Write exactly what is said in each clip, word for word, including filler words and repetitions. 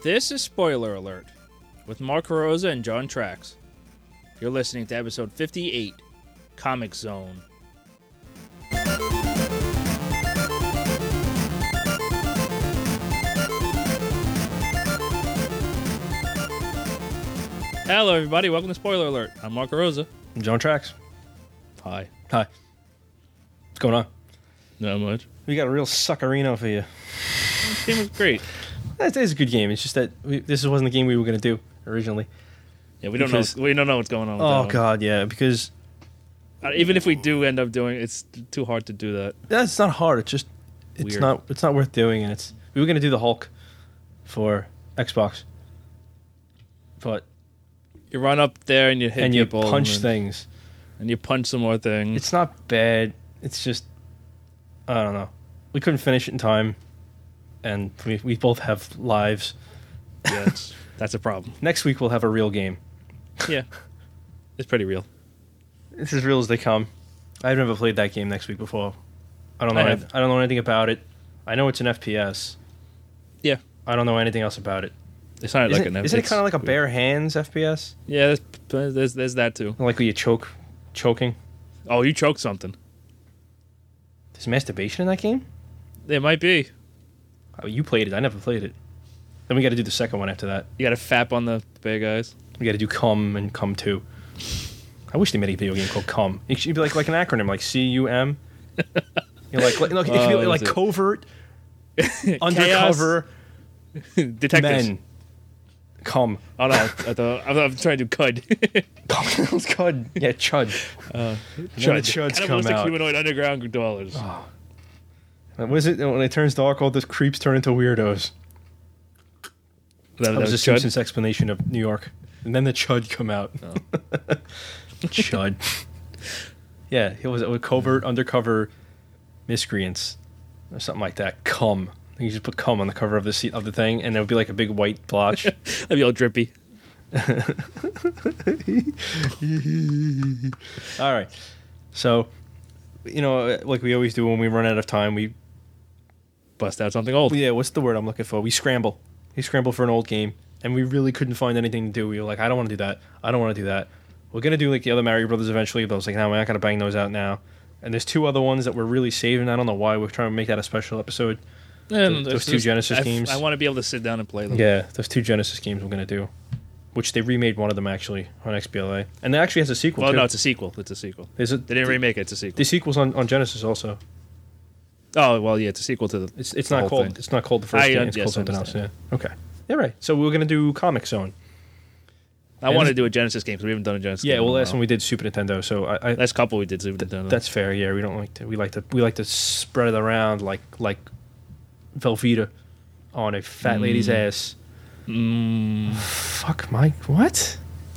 This is Spoiler Alert with Mark Rosa and John Trax. You're listening to episode fifty-eight, Comic Zone. Hello, everybody. Welcome to Spoiler Alert. I'm Mark Rosa. I'm John Trax. Hi. Hi. What's going on? Not much. We got a real suckerino for you. This game was great. That is a good game. It's just that we, this wasn't the game we were going to do originally. Yeah, we don't Because- know. We don't know what's going on. With Oh, that one. God, yeah, because Uh, Even if we do end up doing it, it's too hard to do that. that's not hard. It's just, it's Weird. not it's not worth doing. And it's we were going to do the Hulk for Xbox. But, You run up there and you hit and you people. punch and, things. and you punch some more things. It's not bad. It's just, I don't know. We couldn't finish it in time. And we, we both have lives. Yeah, it's, that's a problem. Next week we'll have a real game. Yeah, it's pretty real. It's as real as they come. I've never played that game next week before. I don't know. I any- have. I don't know anything about it. I know it's an F P S. Yeah, I don't know anything else about it. it's not Isn't, like an. isn't it it's kind of like a weird. bare hands F P S? Yeah, there's, there's there's that too. Like where you choke, choking. Oh, you choked something. There's masturbation in that game. It might be. Oh, you played it. I never played it. Then we got to do the second one after that. You got to fap on the bad guys. We got to do cum and cum two. I wish they made a video game called cum. It should be like like an acronym, like C U M. You know, like like, like, it should be Oh, like is it- covert, undercover Detectives. men. Cum. Oh no, I thought, I'm, I'm trying to do cud. It's cud. Yeah, chud. uh, And then the chuds come Cannibalistic out. humanoid underground dwellers. What is it when it turns dark? All those creeps turn into weirdos. that, That was a chud? Simpsons explanation of New York. And then the chud come out. Oh. Chud. Yeah, it was, it was covert, undercover miscreants or something like that. Cum. You just put cum on the cover of the seat of the thing, and it would be like a big white blotch. That'd be all drippy. All right. So, you know, like we always do when we run out of time, we Bust out something old. yeah, what's the word I'm looking for? We scramble. We scramble for an old game, and we really couldn't find anything to do. We were like, I don't want to do that. I don't want to do that. We're gonna do like the other Mario Brothers eventually, but I was like, no, we're not gonna bang those out now. And there's two other ones that we're really saving. I don't know why we're trying to make that a special episode. And those there's- two Genesis I, games. I want to be able to sit down and play them. Yeah, those two Genesis games we're gonna do, which they remade one of them actually on X B L A, and it actually has a sequel. Well, too. no, it's a sequel. It's a sequel. There's a, They didn't remake it. It's a sequel. the sequels on, on Genesis also. Oh well, yeah, it's a sequel to the. It's it's the not whole called thing. it's not called the first I, game. uh, It's yes, called I something else. Yeah. understand. Okay. All right. So we're gonna do Comic Zone. I want to do a Genesis game because we haven't done a Genesis. Yeah. game Well, in a last while. one we did Super Nintendo, so I, I Last couple we did Super Nintendo. that's fair. Yeah, we don't like to. We like to. We like to spread it around like like Velveeta on a fat lady's ass. Mm, Fuck, Mike. What?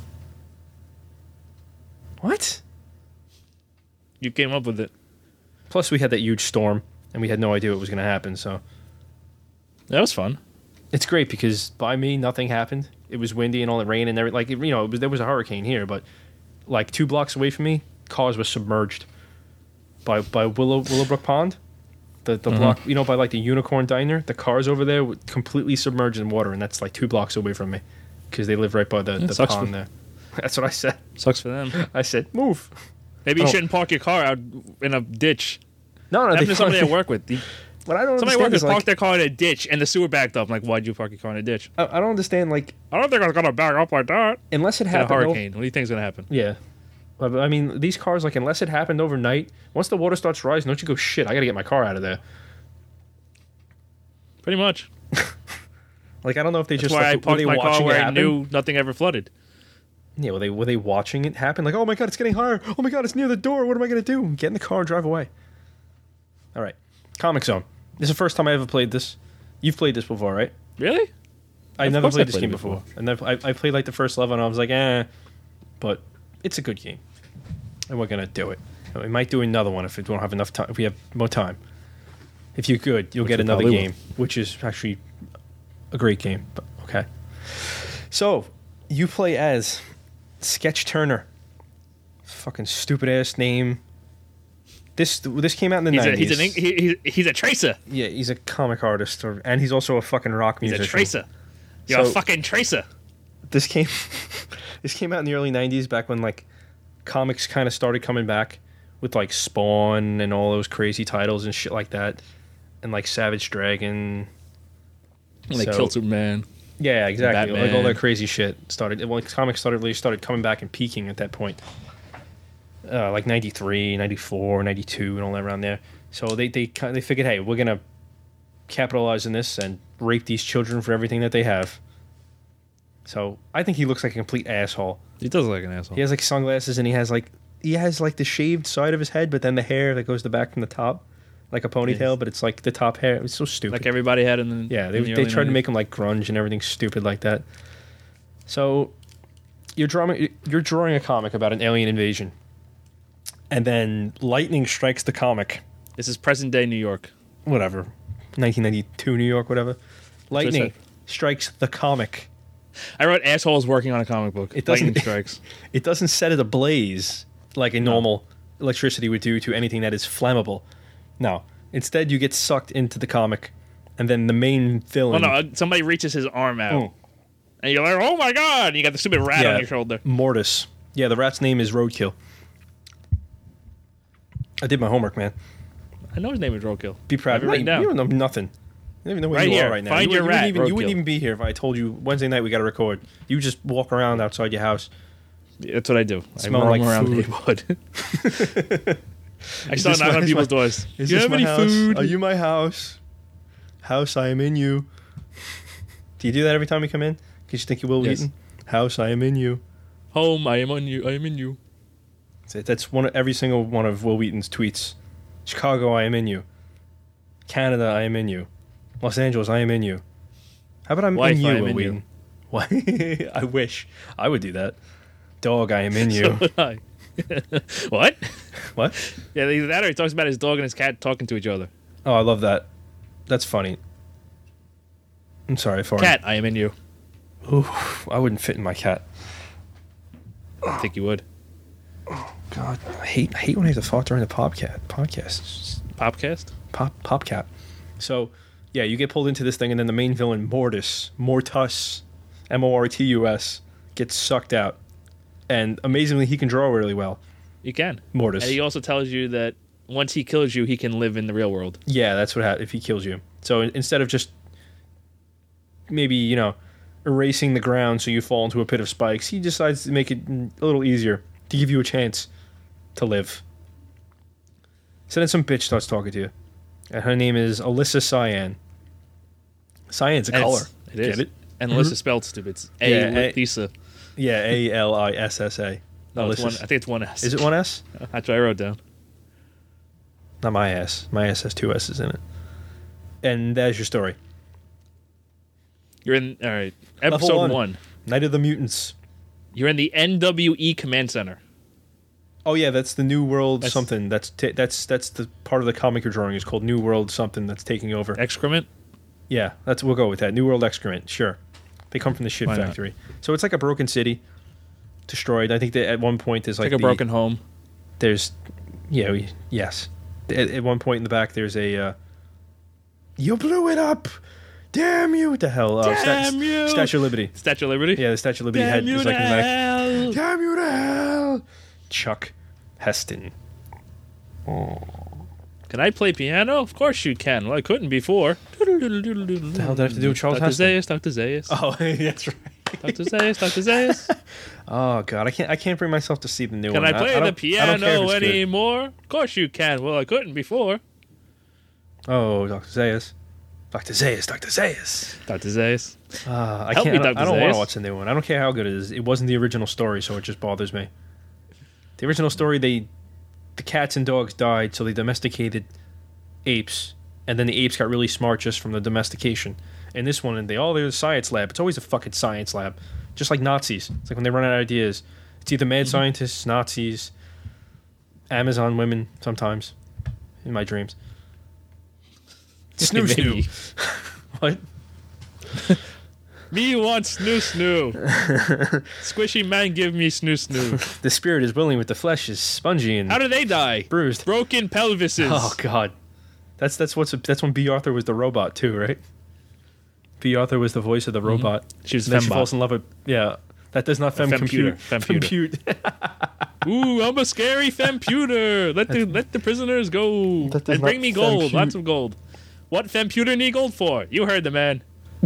What? you came up with it. Plus, we had that huge storm, and we had no idea what was going to happen. So That was fun. it's great because by me, nothing happened. It was windy and all the rain and everything. Like, you know, it was, there was a hurricane here, but like two blocks away from me, cars were submerged by by Willow Willowbrook Pond. The the Mhm. block, you know, by like the Unicorn Diner, the cars over there were completely submerged in water, and that's like two blocks away from me because they live right by the, It the sucks pond for- there. That's what I said. Sucks for them. I said, move. Maybe you Oh. shouldn't park your car out in a ditch. No, no, Happened they to somebody I work with. The- What I don't Somebody I work understand with is like, parked their car in a ditch and the sewer backed up. I'm like, why'd you park your car in a ditch? I, I don't understand like I don't think I was gonna back up like that. unless it In a happened. o- hurricane. What do you think's gonna happen? Yeah. But, but, I mean, these cars, like, unless it happened overnight, once the water starts rising, don't you go, shit, I gotta get my car out of there. Pretty much. Like, I don't know if they That's just, why I like, were parked they my car watching it where I happen? knew nothing ever flooded. Yeah, were they, were they watching it happen? Like, oh my god, it's getting higher. Oh my god, it's near the door. What am I gonna do? Get in the car and drive away. All right. Comic Zone. This is the first time I ever played this. You've played this before, right? Really? I Of never course I played this played game it before. before. And then I, I played, like, the first level, and I was like, eh. But it's a good game. And we're gonna do it. And we might do another one if we don't have enough time. If we have more time. If you're good, you'll Which get we another probably game, which is actually a great game. But okay. So you play as Sketch Turner. Fucking stupid ass name. This this came out in the He's a, nineties. he's, an, he, he, he's a tracer. Yeah, he's a comic artist, or, and he's also a fucking rock He's musician. a tracer. You're So- a fucking tracer. This came this came out in the early nineties, back when like comics kind of started coming back with like Spawn and all those crazy titles and shit like that, and like Savage Dragon. And they So- killed Superman. Yeah, exactly. Like all Batman. that crazy shit started. Well, like, comics started really started coming back and peaking at that point. Uh, like ninety-three, ninety-four, ninety-two, and all that around there. So they they kind they figured, hey, we're gonna capitalize on this and rape these children for everything that they have. So I think he looks like a complete asshole. He does look like an asshole. He has like sunglasses and he has like he has like the shaved side of his head, but then the hair that goes the back from the top, like a ponytail, Yes. but it's like the top hair. It's so stupid. Like everybody had in the Yeah, they in the they early tried to nineties. make him like grunge and everything stupid like that. So you're drawing you're drawing a comic about an alien invasion, and then lightning strikes the comic. This is present day New York. Whatever, nineteen ninety-two New York, whatever. Lightning said. strikes the comic. I wrote assholes working on a comic book. It doesn't- Lightning strikes. It doesn't set it ablaze like a normal electricity would do to anything that is flammable. No, instead you get sucked into the comic, and then the main Oh villain. no! Somebody reaches his arm out, Mm. and you're like, "Oh my god!" And you got the stupid rat Yeah. on your shoulder. Mortis. Yeah, the rat's name is Roadkill. I did my homework, man. I know his name is Roadkill. Be proud. Have it written You down. don't know nothing. You don't even know where Right you here. are right now. Find you, your you rat, Wouldn't even, you wouldn't Roadkill. even be here if I told you Wednesday night we got to record. You just walk around outside your house. That's what I do. I Smell roam like around food. the neighborhood. I Is start this knocking my- on is people's my- doors. Is Do you this have my any house? food? Are you my house? House, I am in you. Do you do that every time you come in? Because you think you will Yes. Wheaton? House, I am in you. Home, I am on you. I am in you. That's it. That's one of, every single one of Will Wheaton's tweets. Chicago, I am in you. Canada, I am in you. Los Angeles, I am in you. How about I'm Wife, in you, I am Will in Wheaton? Why? I wish I would do that. Dog, I am in you. So would I. What? What? Yeah, either that or he talks about his dog and his cat talking to each other. Oh, I love that. That's funny. I'm sorry, for Cat, I am in you. Oof, I wouldn't fit in my cat. I think you would. God, I hate I hate when I have to fart during the podcast. Podcast. It's just Popcast? Pop Popcat. So, yeah, you get pulled into this thing, and then the main villain, Mortis, Mortus, M O R T U S, gets sucked out. And amazingly, he can draw really well. You can. Mortis. And he also tells you that once he kills you, he can live in the real world. Yeah, that's what happens if he kills you. So in- instead of just maybe, you know, erasing the ground so you fall into a pit of spikes, he decides to make it mm, a little easier to give you a chance to live. So then some bitch starts talking to you. And her name is Alyssa Cyan. Cyan's a And color. it's- It is. Get it? And Alyssa spelled stupid. It's A Yeah, A- Lisa. Yeah, A L I S S A. No, it's Alyssa- one, I think it's one S. Is it one S? That's what I wrote down. Not my S. My S has two S's in it. And there's your story. You're in. All right. Level Episode one. one. Night of the Mutants. You're in the N W E Command Center. Oh yeah, that's the New World That's- something. That's ta that's that's the part of the comic you're drawing is called New World something that's taking over. Excrement. Yeah, that's we'll go with that. New World excrement. Sure, they come from the ship Why not? factory. So it's like a broken city, destroyed. I think that at one point there's Like, like, a the- broken home. There's, yeah, we, yes. At, at one point in the back there's a. Uh, you blew it up. Damn you! What the hell? Uh, Damn you! Statue of Liberty. Statue of Liberty. Yeah, the Statue of Liberty Damn head you is to like in the back. hell. Damn you to hell! Chuck Heston. Can I play piano? Of course you can. Well, I couldn't before. What the hell did I have to do with Charles Doctor Heston? Zayas, Doctor Zayas. Oh, that's right. Doctor Zayas, Doctor Zayas. Oh god, I can't. I can't bring myself to see the new Can one. I play I the don't- I don't care if piano it's good. anymore? Of course you can. Well, I couldn't before. Oh, Doctor Zayas, Doctor Zayas, Doctor Zayas. Doctor Zayas. Uh, I Help can't. me, I don't, Doctor I don't want Zayas. to watch the new one. I don't care how good it is. It wasn't the original story, so it just bothers me. The original story, they, the cats and dogs died, so they domesticated apes, and then the apes got really smart just from the domestication. In this one, and they all there's a science lab. It's always a fucking science lab, just like Nazis. It's like when they run out of ideas. It's either mad scientists, Nazis, Amazon women. Sometimes, in my dreams. Snoo Maybe. snoo. What? Me want snoo snoo. Squishy man give me snoo snoo. The spirit is willing, but the flesh is spongy and How do they die? bruised. Broken pelvises. Oh god, that's that's what's that's when B. Arthur was the robot too, right? B. Arthur was the voice of the robot. She was And then she fembot. falls in love with yeah. That does not fem femputer. compute. Femputer. Compute. Ooh, I'm a scary femputer. Let the let the prisoners go That does and bring not me gold. fempute. Lots of gold. What femputer need gold for? You heard the man.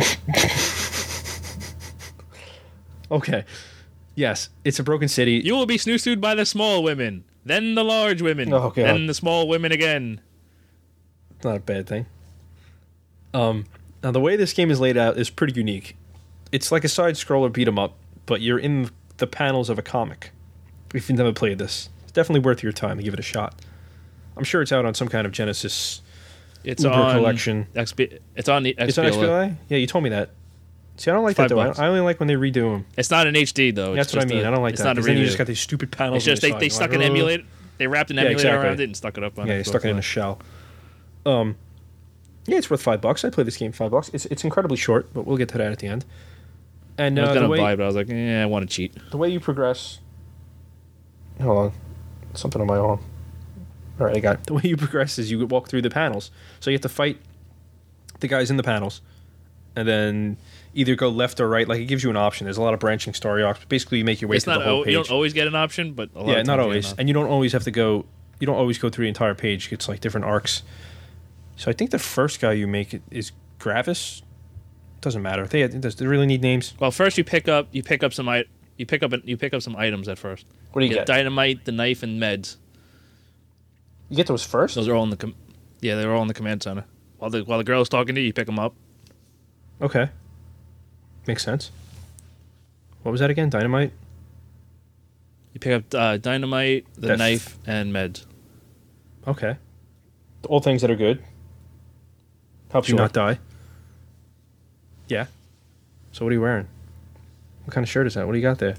Okay. Yes, it's a broken city. You will be snoozed by the small women, then the large women, Oh, God. then the small women again. It's not a bad thing. Um, now the way this game is laid out is pretty unique. It's like a side scroller beat 'em up, but you're in the panels of a comic. If you've never played this, it's definitely worth your time to give it a shot. I'm sure it's out on some kind of Genesis It's Uber on collection. X P. It's on the It's on X B L A? Yeah, you told me that. See, I don't like that Five though. I, bucks. I only like when they redo them. It's not in H D though. That's It's what I just mean. I I don't like it's that. Not a Because then you redo. just got these stupid panels. It's just on they, the they side. stuck You're an like, "Ugh." emulator. They wrapped an Yeah, emulator exactly. around it and stuck it up on. Yeah, you Xbox stuck it in a One. shell. Um, yeah, it's worth five bucks. I played this game for five bucks. It's it's incredibly short, but we'll get to that at the end. And I was uh, gonna the way buy it, but I was like, eh, I want to cheat. the way you progress. Hold on, something on my arm. All right, I got it. The way you progress is you walk through the panels. So you have to fight the guys in the panels, and then either go left or right. Like it gives you an option. There's a lot of branching story arcs. Basically, you make your way It's through not. the whole al- page. You don't always get an option, but a lot yeah, of not times you get always, an and you don't always have to go. You don't always go through the entire page. It's like different arcs. So I think the first guy you make is Gravis. Doesn't matter. They does they really need names? Well, first you pick up you pick up some I- you pick up you pick up some items at first. What do You get dynamite, the knife, and meds. You get those first? Those are all in the com- yeah, they're all in the command center. While the while the girl's talking to you, you pick them up. Okay, makes sense. What was that again? Dynamite. You pick up uh, dynamite, the Def- knife, and meds. Okay, all things that are good. Helps you Sure. not die. Yeah. So what are you wearing? What kind of shirt is that? What do you got there?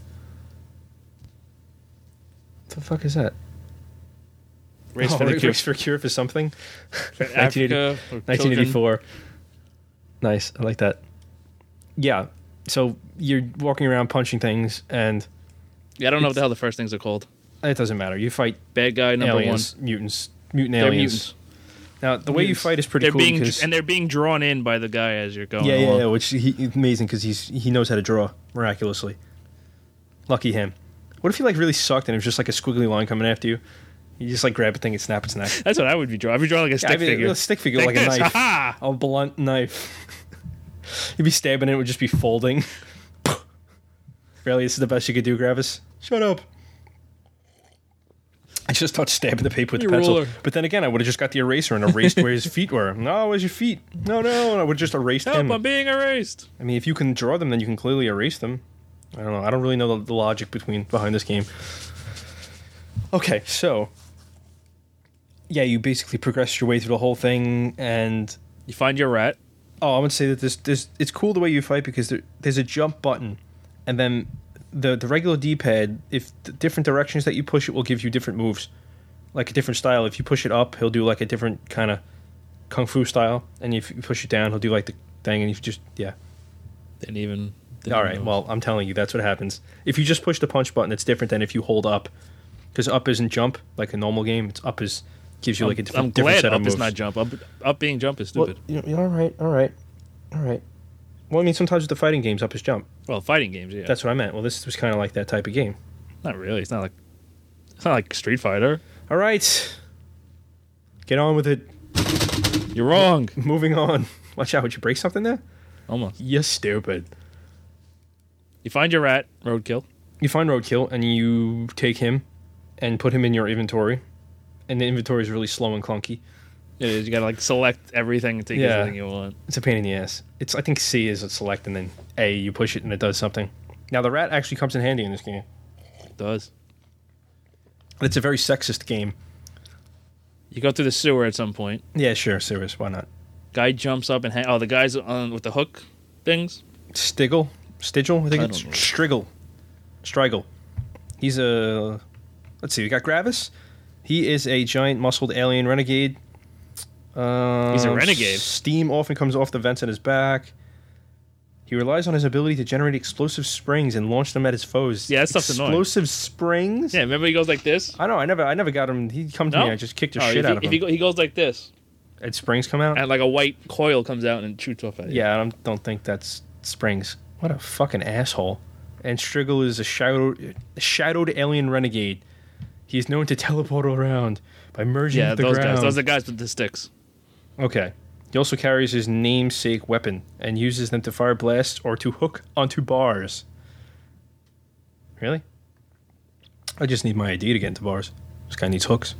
What the fuck is that? Race Oh, for the cure. Race for Cure for something. Africa, or nineteen children. eighty-four. Nice. I like that. Yeah. So you're walking around punching things, and Yeah, I don't know what It's- the hell the first things are called. it doesn't matter. You fight Bad guy number aliens, mutants, mutant one. They're aliens. mutants. Now, the way you Mutants. fight is pretty They're cool being because and they're being drawn in by the guy as you're going yeah, yeah, along. yeah, which he amazing because he's he knows how to draw miraculously. Lucky him. What if he like really sucked and it was just like a squiggly line coming after you? You just like grab a thing and snap its neck. That's what I would be drawing. I'd be drawing like a stick Yeah, I mean, figure. a stick figure, Take like a this, knife, ha-ha! a blunt knife. You'd be stabbing it, it would just be folding. Really, this is the best you could do, Gravis? Shut up. I just thought stabbing the paper with Your the pencil. ruler. But then again, I would have just got the eraser and erased where his feet were. No, where's your feet? No, no. I would have just erased Help! him. I'm being erased. I mean, if you can draw them, then you can clearly erase them. I don't know. I don't really know the, the logic between behind this game. Okay, so yeah, you basically progress your way through the whole thing, and You find your rat. oh, I would say that this this it's cool the way you fight because there, there's a jump button, and then the the regular D-pad. If the different directions that you push it will give you different moves, like a different style. If you push it up, he'll do like a different kind of kung fu style, and if you push it down, he'll do like the thing, and you just yeah. Didn't even. Didn't All even right. know. Well, I'm telling you, that's what happens. If you just push the punch button, it's different than if you hold up, because up isn't jump like a normal game. It's up is gives you like a I'm, different, I'm different glad set up of is moves. not jump. Up, up being jump is Well, stupid. you know, all right, all right, all right. Well, I mean, sometimes with the fighting games, up is jump. Well, fighting games, yeah. That's what I meant. Well, this was kind of like that type of game. Not really. It's not like. It's not like Street Fighter. All right, get on with it. You're wrong. Moving on. Watch out! Would you break something there? Almost. You stupid. You find your rat. Roadkill. You find Roadkill and you take him and put him in your inventory, and the inventory is really slow and clunky. It is. You gotta like select everything and take Yeah. everything you want. It's a pain in the ass. It's I think C is a select and then A you push it and it does something. Now the rat actually comes in handy in this game. It does. It's a very sexist game. You go through the sewer at some point. Yeah, sure, serious. Why not? Guy jumps up and hang. Oh, the guys on with the hook things. Stiggle, Stiggle. I think I it's don't know. Striggle, Striggle. He's a. Let's see. We got Gravis. He is a giant muscled alien renegade. Um, He's a renegade? Steam often comes off the vents in his back. He relies on his ability to generate explosive springs and launch them at his foes. Yeah, that stuff's annoying. Explosive springs. Yeah, remember he goes like this. I know. I never. I never got him. He come to No? me. I just kicked the Oh, shit if out he, of if him. he, go, he goes like this, and springs come out. And like a white coil comes out and shoots off at you. Yeah, I don't, don't think that's springs. What a fucking asshole. And Striggle is a shadowed, a shadowed alien renegade. He is known to teleport around by merging Yeah, with the those ground. guys. Those are the guys with the sticks. Okay. He also carries his namesake weapon and uses them to fire blasts or to hook onto bars. Really? I just need my I D to get into bars. This guy needs hooks.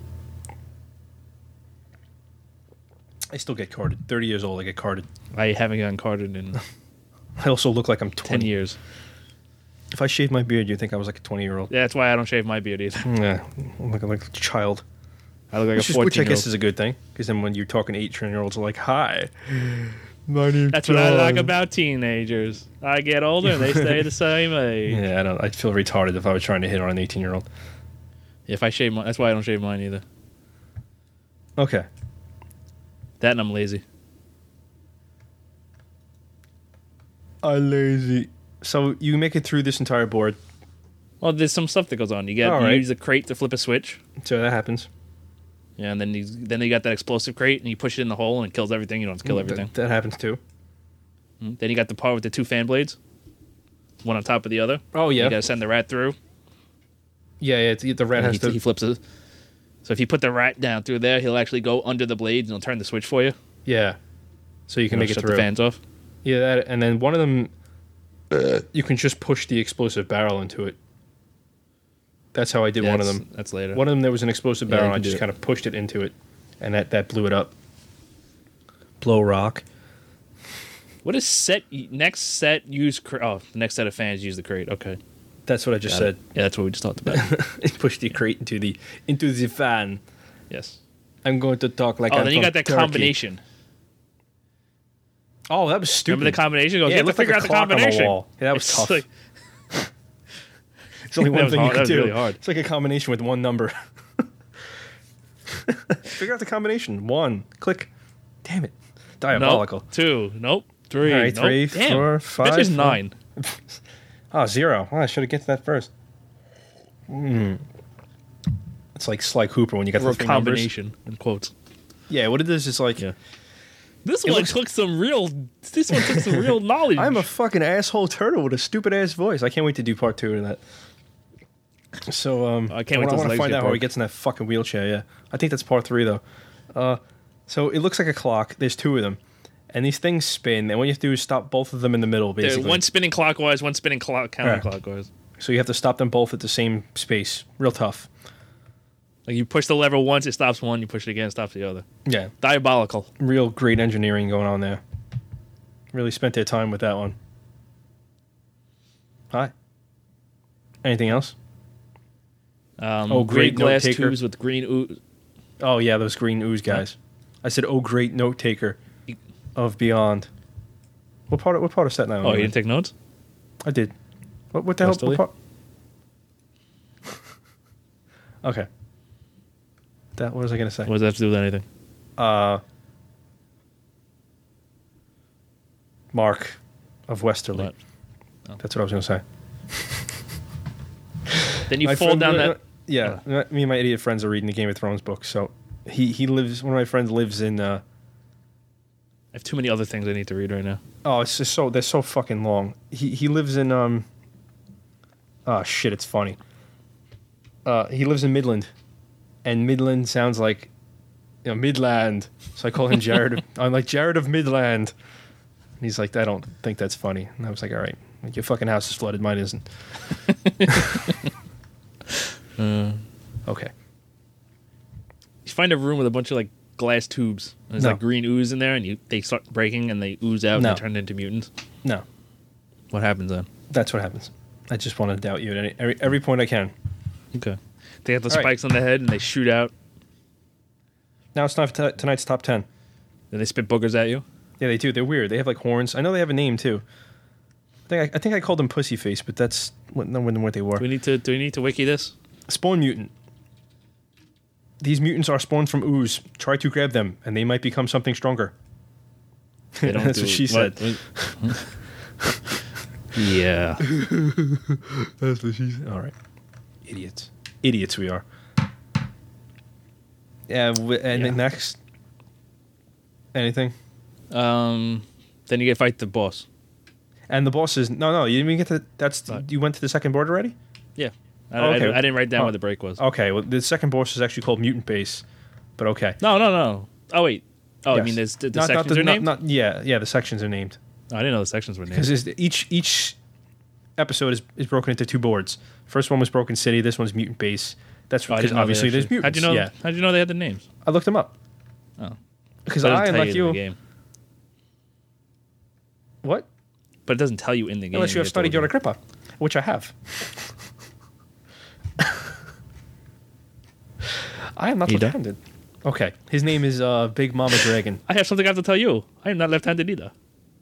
I still get carded. thirty years old, I get carded. I haven't gotten carded in I also look like I'm twenty. ten years. If I shaved my beard, you'd think I was like a twenty-year-old. Yeah, that's why I don't shave my beard either. Yeah, I'm looking like a child. I look like Which, a is, which I fourteen-year-old. guess is a good thing, because then when you're talking to eighteen-year-olds, are like, hi, my name's That's what I like John." about teenagers. I get older and they stay the same age. Yeah, I don't. I'd feel retarded if I was trying to hit on an eighteen-year-old. If I shave my, that's why I don't shave mine either. Okay. That and I'm lazy. I'm lazy. So you make it through this entire board. Well, there's some stuff that goes on. You get All you right. use a crate to flip a switch. So that happens. Yeah, and then you then you got that explosive crate and you push it in the hole and it kills everything. You don't have to kill everything. That, that happens too. Mm. Then you got the part with the two fan blades, one on top of the other. Oh yeah. You got to send the rat through. Yeah, yeah. it's- The rat And has he, to. he flips it. So if you put the rat down through there, he'll actually go under the blades and he'll turn the switch for you. Yeah. So you can It'll make it shut through. the fans off. Yeah, that, and then one of them, you can just push the explosive barrel into it. That's how I did Yeah, one of that's- them. That's later. One of them, there was an explosive Yeah, barrel, you and I can do just it. kind of pushed it into it, and that, that blew it up. Blow rock. What is set next set use? Cr- oh, the next set of fans use the crate. Okay, That's what I just got said. it. Yeah, that's what we just talked about. Push the crate into the into the fan. Yes. I'm going to talk like Oh, I'm then you from got that Turkey. combination. Oh, that was stupid. Remember the combination? Goes, Yeah, you it have to looked like figure a out the clock on the combination. wall. Yeah, that was It's tough. like- It's only That one was thing hard. you That can was do. really hard. It's like a combination with one number. Figure out the combination. One. Click. Damn it. Diabolical. Nope. Two. Nope. Three. All right, nope. three, Damn. four, I bet five, there's four. nine. Oh, zero. Well, I should have get to that first. Mm. It's like Sly Cooper when you got Or the a three numbers. combination in quotes. Yeah, what it is is like, Yeah. This It one looks- took some real. This one took some real knowledge. I'm a fucking asshole turtle with a stupid ass voice. I can't wait to do part two of that. So um, I can't wait till his want to legs find get out how he broke. gets in that fucking wheelchair. Yeah, I think that's part three though. Uh, so it looks like a clock. There's two of them, and these things spin. And what you have to do is stop both of them in the middle, There's basically. one spinning clockwise, one spinning clock counterclockwise. So you have to stop them both at the same space. Real tough. Like you push the lever once, it stops one. You push it again, it stops the other. Yeah, Diabolical. real great engineering going on there. Really spent their time with that one. Hi. Anything else? Um, Oh, green great glass note-taker. tubes with green ooze. Oh yeah, those green ooze guys. I said, "Oh, great note taker of Beyond." What part? Of, what part of Staten Island? Oh, were you you didn't take notes? in? I did. What? What the hell? Westerly? What part? Okay. That what was I gonna say? What does that have to do with anything? Uh, Mark of Westerly. What? Oh. That's what I was gonna say. Then you My fall friend- down uh, that. Yeah, me and my idiot friends are reading the Game of Thrones book. So he he lives. One of my friends lives in. Uh, I have too many other things I need to read right now. Oh, it's just so they're so fucking long. He he lives in um. Oh shit! It's funny. Uh, he lives in Midland, and Midland sounds like, you know, Midland. So I call him Jared. of, I'm like Jared of Midland. And he's like, I don't think that's funny. And I was like, all right, like, your fucking house is flooded, mine isn't. Uh, Okay. you find a room with a bunch of like glass tubes. And there's No. like green ooze in there, and you they start breaking and they ooze out No. and they turn into mutants. No, What happens then? that's what happens. I just want to doubt you at any, every every point I can. Okay. They have the All right. spikes on the head and they shoot out. Now it's time for t- tonight's top ten. Then they spit boogers at you. Yeah, they do. They're weird. They have like horns. I know they have a name too. I think I, I think I called them pussy face, but that's what, no, what they were. Do we need to? Do we need to wiki this? Spawn mutant. These mutants are spawned from ooze. Try to grab them, and they might become something stronger. They don't That's do, what she said. what- yeah. That's what she said. All right. Idiots. Idiots we are. Yeah, w- and Yeah. then next, Anything? Um, then you get to fight the boss. And the boss is no, no. You didn't even get to. That's What? you went to the second board already. Yeah. I, Oh, okay. I, I didn't write down Oh. what the break was. Okay, well, the second boss is actually called Mutant Base, but okay. No, no, no. Oh wait. Oh, I Yes. mean, there's the, the Not- not sections the- are not- named. not- yeah, yeah, the sections are named Oh, I didn't know the sections were named. because each each episode is, is broken into two boards. First one was Broken City. This one's Mutant Base. That's Oh, I because didn't know they obviously there's actually- mutants. How'd you know? Yeah, How'd you know they had the names? I looked them up Oh, because But it I, doesn't tell like you in you, the game. what? But it doesn't tell you in the game. Unless you have to studied look Yoda it up. Grippa, which I have. I am not You don't? left-handed. Okay, his name is uh, Big Mama Dragon. I have something I have to tell you. I am not left-handed either.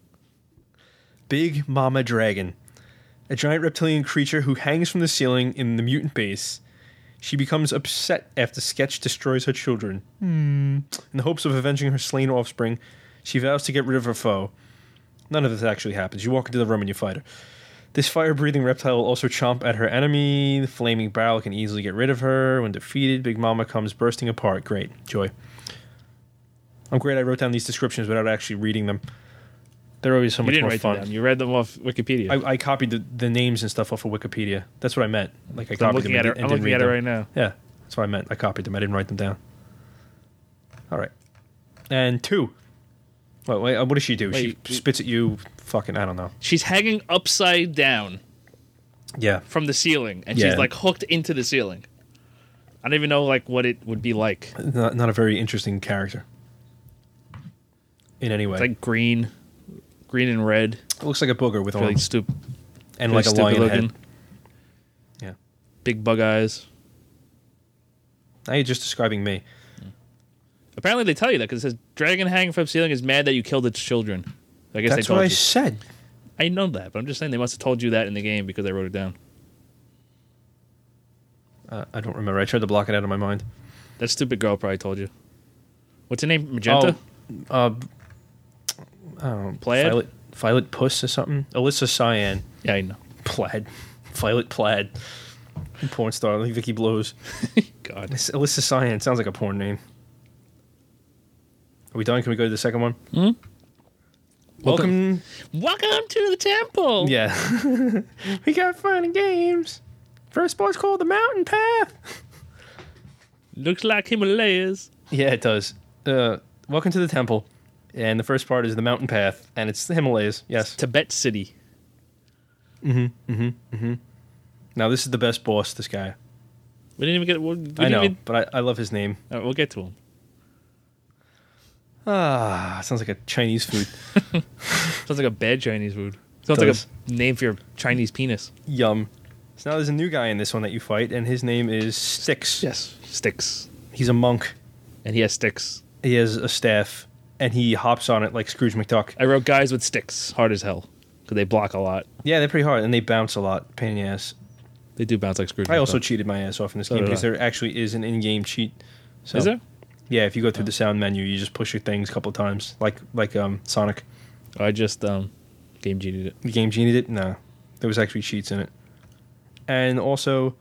Big Mama Dragon, a giant reptilian creature who hangs from the ceiling in the mutant base. She becomes upset after Sketch destroys her children. Hmm. In the hopes of avenging her slain offspring, she vows to get rid of her foe. None of this actually happens. You walk into the room and you fight her. This fire-breathing reptile will also chomp at her enemy. The flaming barrel can easily get rid of her. When defeated, Big Mama comes bursting apart. Great. Joy. I'm great I wrote down these descriptions without actually reading them. They're always so You much didn't more write fun. them down. You read them off Wikipedia. I, I copied the, the names and stuff off of Wikipedia. That's what I meant. Like I So I'm copied looking them at and, it. and I'm didn't looking read at it them. right now. Yeah, that's what I meant. I copied them. I didn't write them down. All right. And two. Wait, wait, what does she do? Wait, she spits at you. Fucking, I don't know. She's hanging upside down Yeah. from the ceiling, and Yeah. she's like hooked into the ceiling. I don't even know like what it would be like. Not, not a very interesting character. In any way. It's like green, green and red. it looks like a booger with Really arms stupid. and really like a stupid lion looking. head. Yeah. Big bug eyes. Now you're just describing me. Apparently, they tell you that because it says dragon hanging from ceiling is mad that you killed its children. I guess That's they told what I you. said. I know that, but I'm just saying they must have told you that in the game because I wrote it down. Uh, I don't remember. I tried to block it out of my mind. That stupid girl probably told you. What's her name? Magenta? Oh, uh, I don't know. Plaid? Violet, Violet Puss or something? Alyssa Cyan. Yeah, I know. Plaid. Violet Plaid. Porn star like Vicky Blows. God. It's Alyssa Cyan. Sounds like a porn name. Are we done? Can we go to the second one? Hmm? Welcome. Welcome to the temple. Yeah. We got fun and games. First boss called the Mountain Path. Looks like Himalayas. Yeah, it does. Uh, welcome to the temple. And the first part is the Mountain Path. And it's the Himalayas. Yes. Tibet City. Now, this is the best boss, this guy. We didn't even get. We didn't I know, Even, but I, I love his name. all right, we'll get to him. Ah, sounds like a Chinese food. Sounds like a bad Chinese food. Sounds Does. like a name for your Chinese penis. Yum. So now there's a new guy in this one that you fight, and his name is Styx. Yes. Sticks. He's a monk. And he has sticks. He has a staff, and he hops on it like Scrooge McDuck. I wrote guys with sticks. Hard as hell. Because they block a lot. Yeah, they're pretty hard, and they bounce a lot. Pain in the ass. They do bounce like Scrooge. I also McDuck. cheated my ass off in this So game did because I. there actually is an in-game cheat. So, Is there? Yeah, if you go through the sound menu, you just push your things a couple of times, like like um, Sonic. I just um, game cheated it. The game genied it? No. There was actually cheats in it. And also,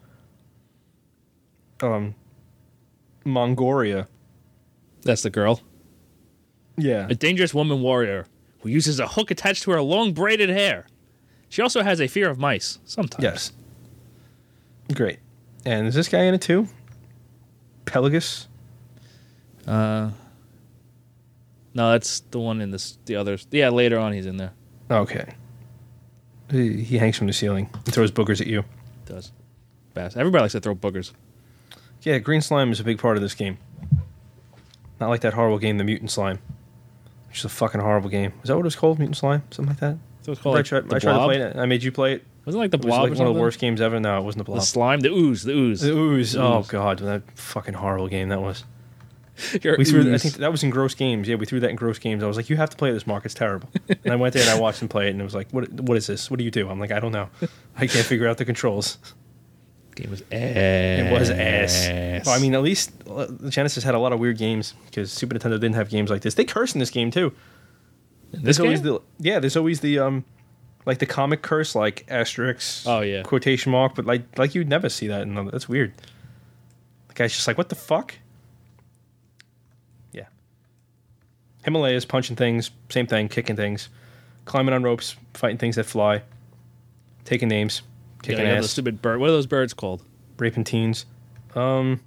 um, Mongoria. That's the girl. Yeah. A dangerous woman warrior who uses a hook attached to her long braided hair. She also has a fear of mice, sometimes. Yes. Great. And is this guy in it too? Pelagus? Uh, no, that's the one in this. The others. Yeah, later on he's in there. Okay. He, he hangs from the ceiling and throws boogers at you. Does. Bass. Everybody likes to throw boogers. Yeah, green slime is a big part of this game. Not like that horrible game, The Mutant Slime. Which is a fucking horrible game. Is that what it was called? Mutant Slime? Something like that? So it's called I like tried, the I tried to Blob? play it. I made you play it. Wasn't it like the It was blob like or one something? of the worst games ever. No, it wasn't the The blob. slime, the ooze, the ooze. The ooze. The Oh ooze. god, that fucking horrible game that was. Your We threw. I ooze. think that was in Gross Games. Yeah, we threw that in Gross Games. I was like, you have to play this, Mark. It's terrible. And I went there and I watched him play it, and it was like, what? What is this? What do you do? I'm like, I don't know. I can't figure out the controls. game was ass. It was ass. Well, I mean, at least uh, Genesis had a lot of weird games because Super Nintendo didn't have games like this. They curse in this game too. In There's this always game? the yeah. There's always the um, like the comic curse, like asterisk. Oh, yeah. Quotation mark, but like like you'd never see that. In other, that's weird. The guy's just like, what the fuck? Yeah. Himalayas, punching things, same thing, kicking things, climbing on ropes, fighting things that fly, taking names, kicking yeah, ass, those stupid bird. What are those birds called? raping teens. Um,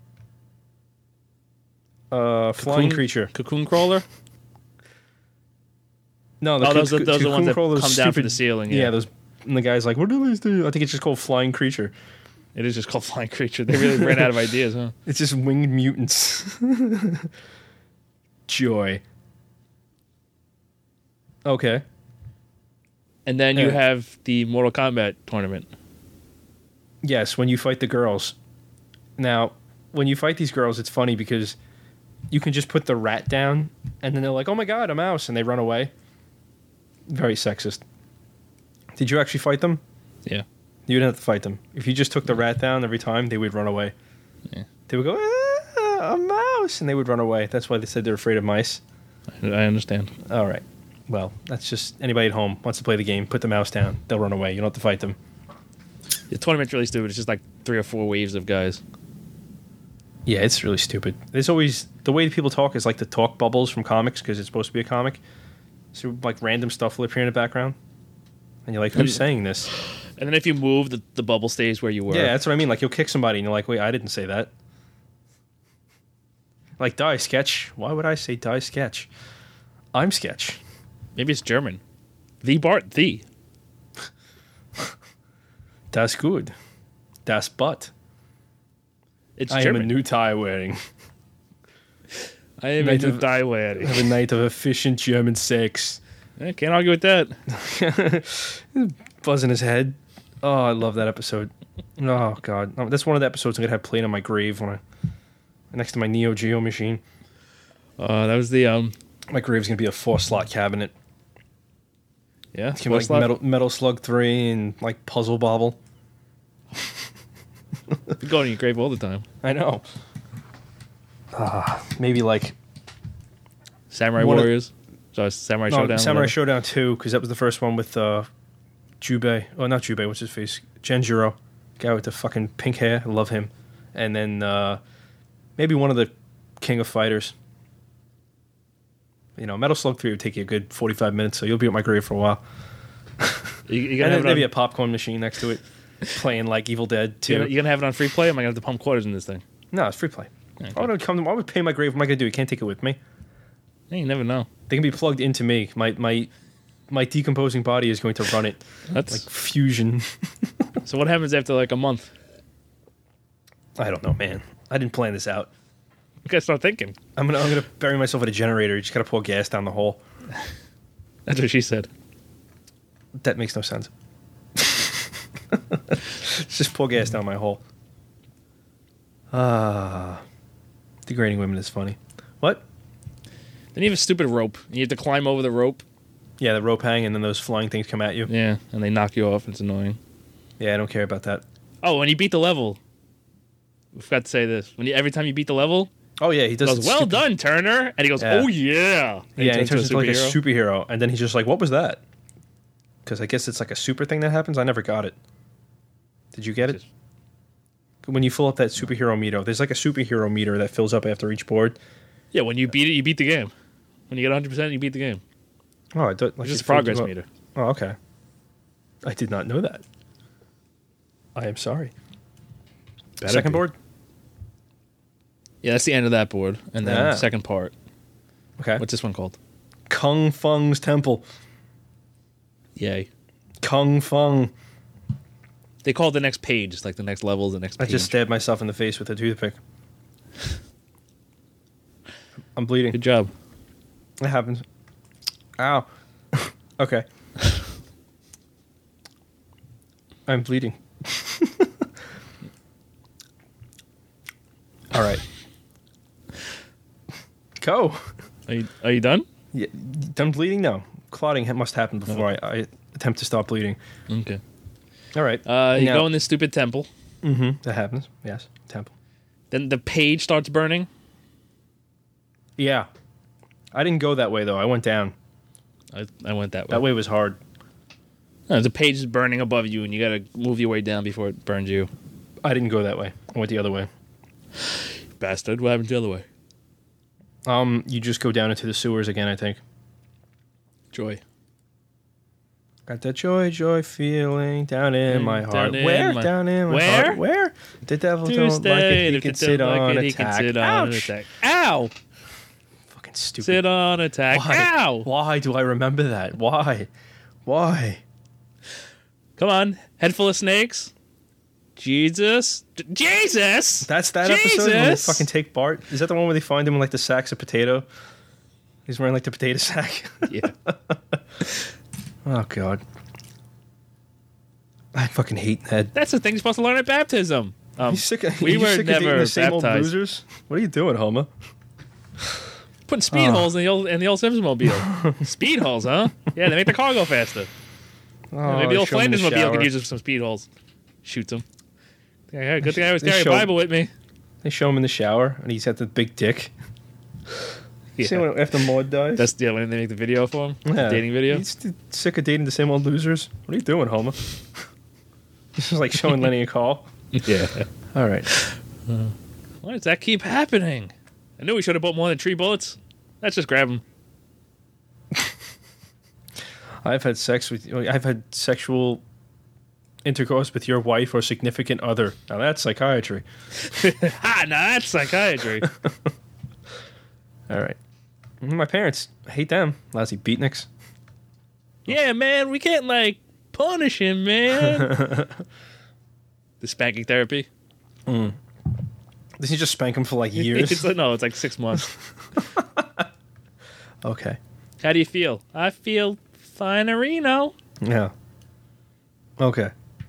uh, flying Cocoon- creature. Cocoon crawler. No, the Oh, those co- are- those are the ones that cocoon crawlers, come down from the ceiling, yeah. those. And the guy's like, "What do these do?" I think it's just called flying creature. It is just called flying creature. They really ran out of ideas, huh? It's just winged mutants. Joy. Okay. And then you Yeah. have the Mortal Kombat tournament. Yes, when you fight the girls. Now, when you fight these girls, it's funny because you can just put the rat down, and then they're like, "Oh my god, a mouse," and they run away. Very sexist. Did you actually fight them? Yeah. You didn't have to fight them. If you just took the rat down every time, they would run away. Yeah. They would go, ah, a mouse, and they would run away. That's why they said they're afraid of mice. I I understand. All right. Well, that's just anybody at home wants to play the game. Put the mouse down. They'll run away. You don't have to fight them. The tournament's really stupid. It's just like three or four waves of guys. Yeah, it's really stupid. There's always the way people talk is like the talk bubbles from comics because it's supposed to be a comic. So like random stuff will appear in the background, and you're like, "Who's saying this?" And then if you move, the, the bubble stays where you were. Yeah, that's what I mean. Like you'll kick somebody, and you're like, "Wait, I didn't say that." Like die sketch. Why would I say die sketch? I'm sketch. Maybe it's German. The Bart, the. Das good. Das butt. It's I German. am a new tie wearing. I am Night a of- new die wearing. Have a night of efficient German sex. I can't argue with that. Buzz in his head. Oh, I love that episode. Oh god, Oh, that's one of the episodes I'm gonna have playing on my grave when I next to my Neo Geo machine. Uh, that was the um. My grave's gonna be a four slot cabinet. Yeah, It's gonna be like metal, metal Slug three and like Puzzle Bobble. You go in your grave all the time. I know. Uh, maybe like Samurai One of- Warriors. So it's Samurai no, Showdown. Samurai whatever. Showdown two because that was the first one with uh, Jubei. Oh, not Jubei. What's his face? Genjiro, guy with the fucking pink hair. I love him. And then uh, maybe one of the King of Fighters. You know, Metal Slug three would take you a good forty-five minutes, so you'll be at my grave for a while. You, you And gonna then have it maybe on, a popcorn machine next to it, playing like Evil Dead you two. gonna, you gonna have it on free play? Or am I gonna have to pump quarters in this thing? No, it's free play. Okay. Why would I come? Why would I pay my grave? What am I gonna do? You can't take it with me. Hey, you never know. They can be plugged into me. My my my decomposing body is going to run it That's like fusion. so. What happens after like a month? I don't know, man. I didn't plan this out. You gotta start thinking. I'm gonna I'm gonna bury myself at a generator. You just gotta pour gas down the hole. That's what she said. That makes no sense. Just pour gas down my hole. Ah, degrading women is funny. What? Then you have a stupid rope. And you have to climb over the rope. Yeah, the rope hang and then those flying things come at you. Yeah, and they knock you off. It's annoying. Yeah, I don't care about that. Oh, when you beat the level, we forgot to say this. When you every time you beat the level, Oh yeah, he he does. goes, the "Well stupid- done, Turner," and he goes, Yeah. "Oh yeah." And Yeah, he turns into like a superhero. superhero, and then he's just like, "What was that?" Because I guess it's like a super thing that happens. I never got it. Did you get it? When you fill up that superhero meter, there's like a superhero meter that fills up after each board. Yeah, when you beat it, you beat the game. When you get one hundred percent, you beat the game. Oh, I don't, like It's just it a fills progress you up. meter. Oh, okay. I did not know that. I am sorry. Better Second be. board. Yeah, that's the end of that board. And then Ah. second part. Okay. What's this one called? Kung Fung's Temple. Yay. Kung Fung. They call it the next page. It's like the next level, the next I page. just stabbed myself in the face with a toothpick. I'm bleeding. Good job. It happens. Ow. Okay. I'm bleeding. All right. Go. Are you, are you done? Yeah, done bleeding? No. Clotting ha- must happen before I, I attempt to stop bleeding. Okay. All right. Uh, you Now- go in this stupid temple. Mm-hmm. That happens. Yes. Temple. Then the page starts burning. Yeah. I didn't go that way, though. I went down. I, I went that way. That way was hard. No, the page is burning above you, and you got to move your way down before it burns you. I didn't go that way. I went the other way. Bastard. What happened the other way? Um, you just go down into the sewers again, I think. Joy. Got that joy, joy feeling down in Mm, my down heart. in Where? my- Down in my Where? heart. Where? The devil To don't like stay, it. He if can it sit don't like on it, he can attack. sit on Ouch. attack. Ow! Fucking stupid. Sit on attack. Why? Ow! Why do I remember that? Why? Why? Come on, head full of snakes. Jesus, J- Jesus! That's that episode when they Jesus! fucking take Bart. Is that the one where they find him in like the sacks of potato? He's wearing like the potato sack. Yeah. Oh god. I fucking hate Ned. That's the thing you're supposed to learn at baptism. Um, He's sick of, we he's were sick of dating never the same old baptized. losers. What are you doing, Homer? Putting speed Oh. holes in the old in the old Simpsons mobile. Speed holes, huh? Yeah, they make the car go faster. Oh, Maybe the old show him in Flanders the mobile could shower. use some speed holes. Shoots him. Yeah, good thing I always They carry a show- Bible with me. They show him in the shower, and he's got the big dick. Yeah. See when after Maud dies? That's yeah, when they make the video for him, Yeah. the dating video. He's st- sick of dating the same old losers. What are you doing, Homer? This is like showing Lenny a call. Yeah. All right. Why does that keep happening? I knew we should have bought more than three bullets. Let's just grab them. I've had sex with. I've had sexual intercourse with your wife or significant other. Now that's psychiatry. Ah, now that's psychiatry. All right. My parents I hate them. Lousy beatniks. Yeah, man, we can't like punish him, man. The spanking therapy. Does he just spank him for like years? It's like- no, it's like six months. Okay. How do you feel? I feel finerino. Yeah. Okay.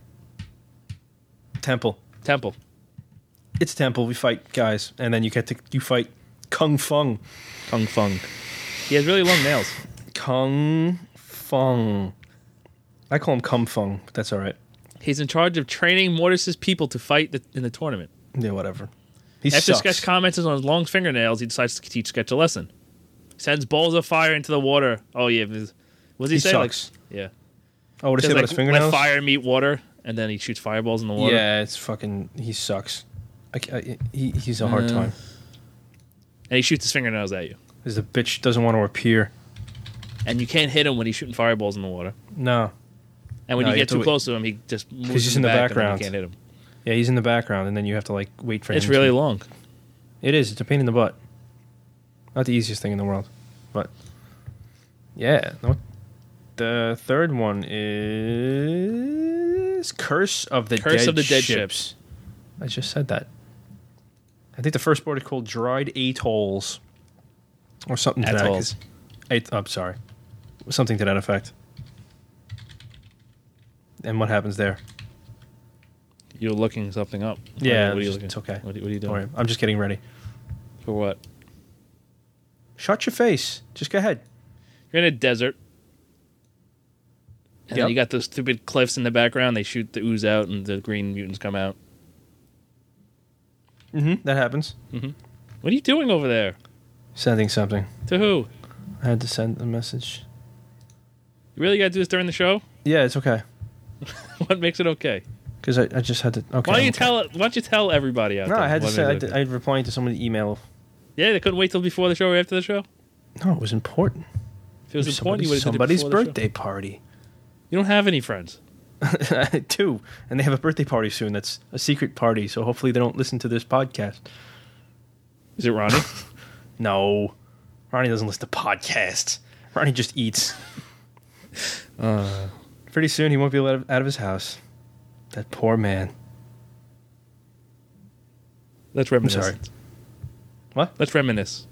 Temple. Temple. It's Temple. We fight guys, and then you get to you fight Kung Fung. Kung Fung. He has really long nails. Kung Fung. I call him Kung Fung, but that's all right. He's in charge of training Mortis's people to fight the, in the tournament. Yeah, whatever. He After sucks. Sketch comments on his long fingernails, he decides to teach Sketch a lesson. Sends balls of fire into the water. Oh yeah, what does he, He say? sucks. Like, yeah. Oh, what did he Says, say about like, his fingernails? Let fire meet water, and then he shoots fireballs in the water. Yeah, it's fucking. He sucks. I, ca- I, he, he's a hard Uh, time. And he shoots his fingernails at you. Because the bitch doesn't want to appear. And you can't hit him when he's shooting fireballs in the water. No. And when No, you you get have to too wait- close to him, he just moves he's in in the back background. And you can't hit him. Yeah, he's in the background, and then you have to like wait for him. It's to- really long. It is. It's a pain in the butt. Not the easiest thing in the world, but yeah. No, the third one is Curse of the Curse Dead of the Dead Ships. Ships. I just said that. I think the first board is called Dried Atolls, or something to Atolls. that. At, I'm sorry, something to that effect. And what happens there? You're looking something up. Yeah, What are you just- looking? it's okay. What are, what are you Don't doing? worry, I'm just getting ready. For what? Shut your face. Just go ahead. You're in a desert. And Yep. then you got those stupid cliffs in the background. They shoot the ooze out, and the green mutants come out. Mm-hmm. That happens. What are you doing over there? Sending something. To who? I had to send a message. You really got to do this during the show? Yeah, it's okay. What makes it okay? Because I, I just had to. Okay. Why don't you okay. tell? Why don't you tell everybody out No, there? I had to what say. I, makes it did, okay? I replying to someone's email. Yeah, they couldn't wait till before the show or after the show. No, it was important. If it was It was important, you would somebody's, have did it before somebody's birthday party. The show. You don't have any friends. Two, and they have a birthday party soon. That's a secret party. So hopefully they don't listen to this podcast. Is it Ronnie? No, Ronnie doesn't listen to podcasts. Ronnie just eats. uh, Pretty soon he won't be let out of his house. That poor man. let's I'm reminisce. sorry. What? Let's reminisce.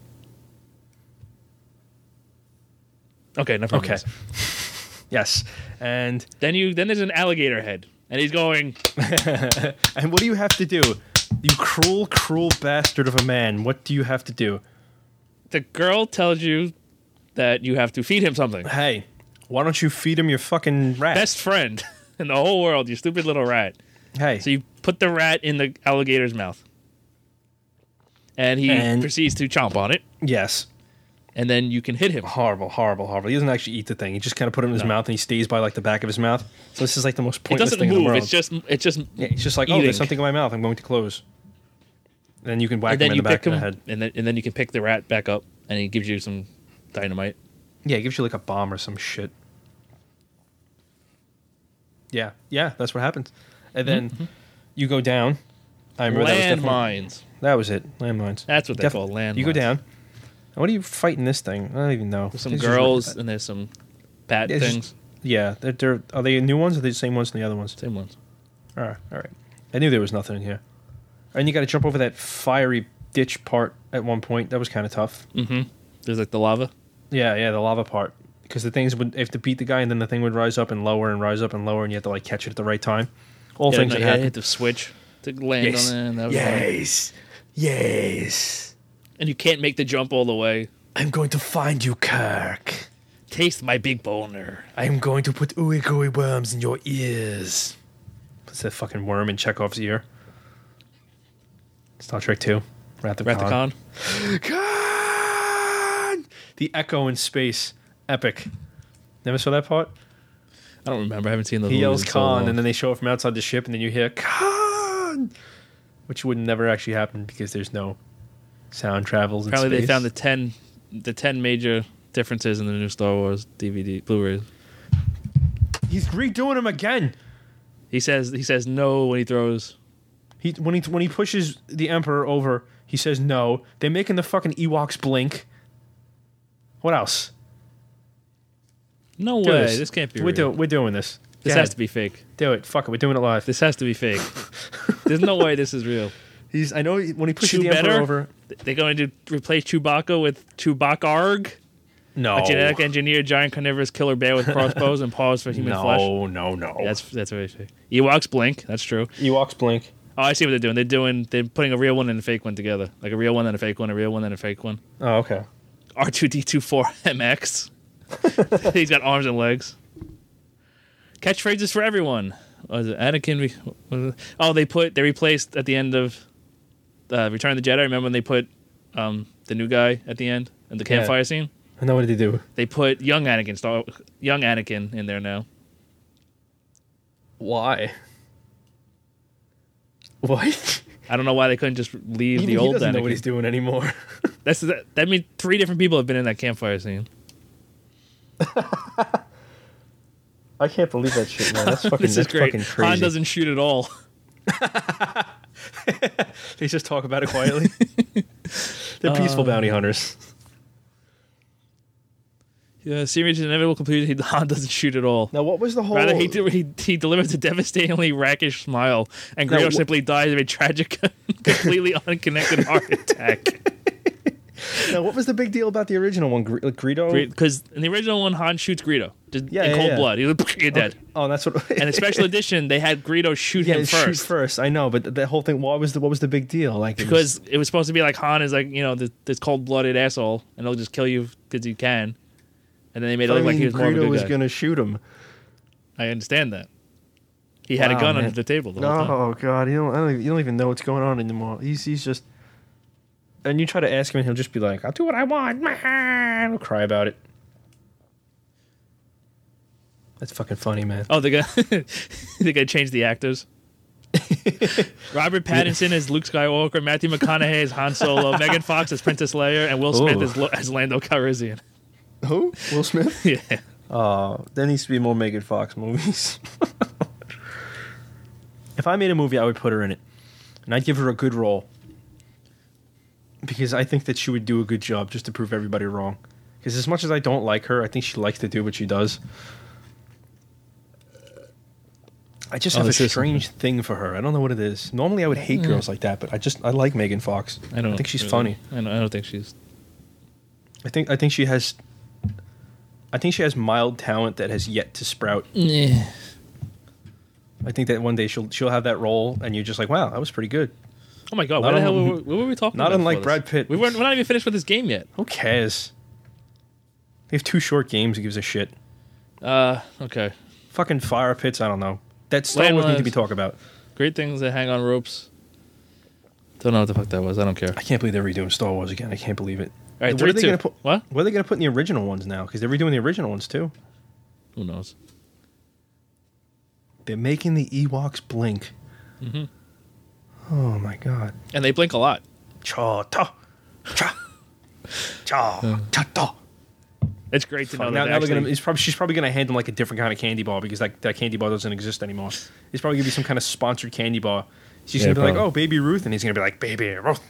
Okay, enough. Okay. Reminisce. Yes, and Then you. Then there's an alligator head, and he's going. and what do you have to do? You cruel, cruel bastard of a man. What do you have to do? The girl tells you that you have to feed him something. Hey, why don't you feed him your fucking rat? Best friend in the whole world, you stupid little rat. hey, So you put the rat in the alligator's mouth, and he And- proceeds to chomp on it, yes. and then you can hit him. Horrible, horrible, horrible. He doesn't actually eat the thing. He just kind of put it in his No. mouth and he stays by like the back of his mouth. So this is like the most It pointless doesn't thing in the move. world. It's just. It's just. yeah, it's just like, oh, eating. there's something in my mouth. I'm going to close. And then you can whack and then him in you the back pick of him, the head. and then and then you can pick the rat back up, and he gives you some dynamite. Yeah, it gives you like a bomb or some shit. Yeah, yeah, that's what happens. And then Mm-hmm. you go down. I remember that was definitely- Landmines. That was it. Landmines. That's what they Def- call landmines. You go down. What are you fighting this thing? I don't even know. There's some These are girls, just- and there's some bat It's just- things. Yeah, they're, they're are they new ones or are they the same ones as the other ones? Same ones. All right, all right. I knew there was nothing in here. And you got to jump over that fiery ditch part at one point. That was kind of tough. Mm-hmm. There's like the lava. Yeah, yeah, the lava part. Because the things would, if to beat the guy, and then the thing would rise up and lower and rise up and lower, and you have to like catch it at the right time. All Yeah, things no, that you had to happen. hit the switch to land Yes. on it. And that was fun. Yes, yes. And you can't make the jump all the way. I'm going to find you, Kirk. Taste my big boner. I'm going to put ooey gooey worms in your ears. What's that fucking worm in Chekhov's ear? Star Trek two. Wrath of Khan. Rathacon. Khan! The echo in space. Epic. Never saw that part? I don't remember. I haven't seen those. He movies yells in so Khan, long. and then they show it from outside the ship, and then you hear Khan! Which would never actually happen because there's no sound travels in apparently space. they found the ten, the ten major differences in the new Star Wars D V D Blu-rays. He's redoing them again! He says he says no when he throws. He when he when he pushes the Emperor over, he says no. They're making the fucking Ewoks blink. What else? No Do way. this. This can't be We're, real. do, we're doing this. This Go has ahead. to be fake. Do it. Fuck it. We're doing it live. This has to be fake. There's no way this is real. He's. I know he- when he pushes Chew the Emperor better? over. They're going to replace Chewbacca with Chewbacca-arg, No. a genetic engineered giant carnivorous killer bear with crossbows and paws for human no, flesh. no, no. That's that's very fake. Ewoks blink. That's true. Ewoks blink. Oh, I see what they're doing. They're doing. They're putting a real one and a fake one together, like a real one and a fake one, a real one and a fake one. Oh, okay. R two D two four M X. He's got arms and legs. Catchphrases for everyone. What was it? Anakin. re- what was it? Oh, they put they replaced at the end of uh, Return of the Jedi. Remember when they put um, the new guy at the end in the campfire Yeah. scene? I know what did they do. They put young Anakin, Star, young Anakin, in there now. Why? What? I don't know why they couldn't just leave Even the he old doesn't Anakin. know what he's doing anymore. That's that, that means three different people have been in that campfire scene. I can't believe that shit, man. That's fucking, This is that's great. fucking crazy. Han doesn't shoot at all. They just talk about it quietly. They're peaceful bounty hunters. Yeah, series is inevitable conclusion. He Han doesn't shoot at all. Now, what was the whole? Rather, he, he he delivers a devastatingly rackish smile, and Now, Greedo wh- simply dies of a tragic, completely unconnected heart attack. Now, what was the big deal about the original one? Gre- like Greedo? Because in the original one, Han shoots Greedo just Yeah, in yeah, cold yeah. blood. He's like, "You're dead." Oh, that's what. And in special edition, they had Greedo shoot yeah, him shoot first. first. I know, but the whole thing. What was the what was the big deal? Like it was- Because it was supposed to be like Han is like, you know, this, this cold blooded asshole, and he'll just kill you because he can. And then they made it I look like mean, he was more of a Greedo good was guy. gonna shoot him. I understand that. He had a Wow, gun man. under the table the whole time. Oh God, you don't. I don't even, you don't even know what's going on anymore. He's he's just. And you try to ask him, and he'll just be like, "I'll do what I want." He'll cry about it. That's fucking funny, man. Oh, they're gonna they're gonna change the actors. Robert Pattinson as Luke Skywalker, Matthew McConaughey as Han Solo, Megan Fox as Princess Leia, and Will Smith Ooh. as, Lo- as Lando Calrissian. Who? Will Smith? Yeah, Oh, there needs to be more Megan Fox movies. If I made a movie, I would put her in it, and I'd give her a good role because I think that she would do a good job, just to prove everybody wrong. Because as much as I don't like her, I think she likes to do what she does. I just Oh, have a this is strange thing for her. I don't know what it is. Normally, I would hate girls like that, but I just I like Megan Fox. I don't. I think she's really- funny. I don't, I don't think she's. I think I think she has. I think she has mild talent that has yet to sprout. Yeah. I think that one day she'll she'll have that role, and you're just like, wow, that was pretty good. Oh my god! Not What the hell? un- Were, what were we talking not about? unlike before this? Brad Pitt. We weren't. We're not even finished with this game yet. Who cares? They have two short games. Who gives a shit? Uh. Okay. Fucking fire pits. I don't know. That Star Wars need to be Landmines. talked about. Great things that hang on ropes. Don't know what the fuck that was. I don't care. I can't believe they're redoing Star Wars again. I can't believe it. All right, What three, are they two. gonna put? What? What are they going to put in the original ones now? Because they're redoing the original ones too. Who knows? They're making the Ewoks blink. Mm-hmm. Oh my god. And they blink a lot. Chota. Cha. Cha. Chota. It's great to know Now, that now they're actually, gonna, he's probably, she's probably going to hand him like a different kind of candy bar because that, that candy bar doesn't exist anymore. He's probably going to be some kind of sponsored candy bar. She's Yeah, going to be like, probably. oh, Baby Ruth. And he's going to be like, Baby Ruth.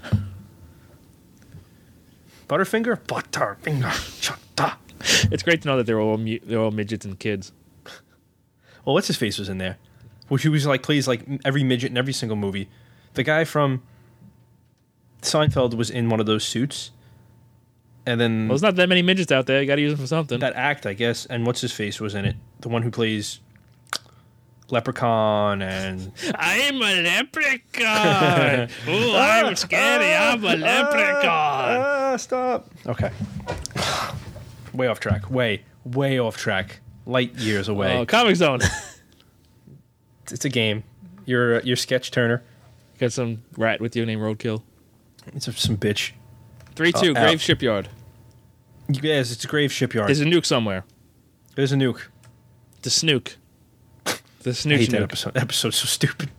Butterfinger? Butterfinger. Chota. it's great to know that they're all mu- they're all midgets and kids. Well, what's his face was in there? Which he was like, plays like every midget in every single movie. The guy from Seinfeld was in one of those suits. And then Well, there's not that many midgets out there. You got to use them for something. that act, I guess, and what's his face was in it. The one who plays Leprechaun and I'm a leprechaun. Ooh, I'm scary. I'm a leprechaun. Ah, stop. Okay. Way off track. Way, way off track. Light years away. Oh, Comic Zone. It's, it's a game. You're you're Sketch Turner. Got some rat with you named Roadkill. It's a, some bitch. Three two. Uh, Grave out. Shipyard. Yes, it's a grave shipyard. There's a nuke somewhere. There's a nuke. The snook. The I snook hate that snook. episode. That episode's so stupid.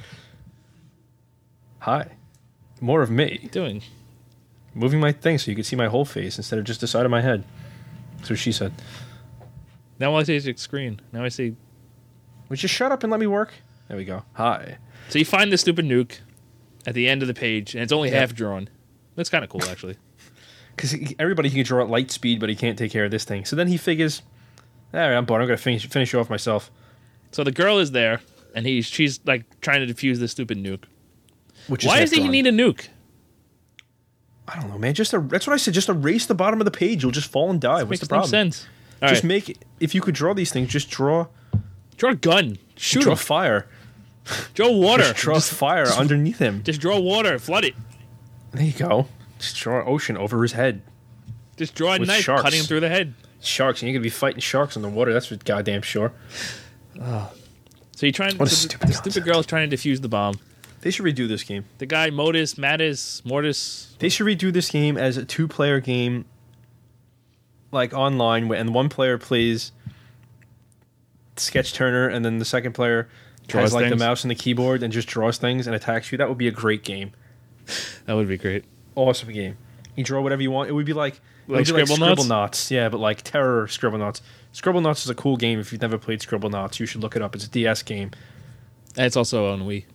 Hi. More of me. What are you doing? Moving my thing so you can see my whole face instead of just the side of my head. That's what she said. Now all I see is your screen. Now I see. Would you shut up and let me work? There we go. Hi. So you find the stupid nuke at the end of the page, and it's only Yeah. half drawn. That's kind of cool, actually. Because everybody can draw at light speed, but he can't take care of this thing. So then he figures, all right, I'm bored. I'm going to finish finish you off myself. So the girl is there, and he's she's like trying to defuse the stupid nuke. Which Why is does he need a nuke? I don't know, man. Just a, that's what I said. Just erase the bottom of the page. You'll just fall and die. What's Makes the no problem? sense. All Just right. make if you could draw these things. Just draw Draw a gun. Shoot draw him. fire. Draw water. Just draw Just, fire underneath him. just draw water. Flood it. There you go. Just draw an ocean over his head. Just draw a With knife sharks. cutting him through the head. Sharks. And you're gonna be fighting sharks in the water. That's for goddamn sure. So you trying. What a so the- stupid the stupid concept. girl is trying to defuse the bomb. They should redo this game. The guy Modus, Mattis, Mortis. They should redo this game as a two-player game, like online, wh- and one player plays Sketch Turner, and then the second player Draws has like the things. mouse and the keyboard and just draws things and attacks you. That would be a great game. That would be great. Awesome game. You draw whatever you want. It would be like, it would Like be like Scribblenauts? Scribblenauts, yeah, but like Terror Scribblenauts. Scribblenauts is a cool game. If you've never played Scribblenauts, you should look it up. It's a D S game. And it's also on Wii.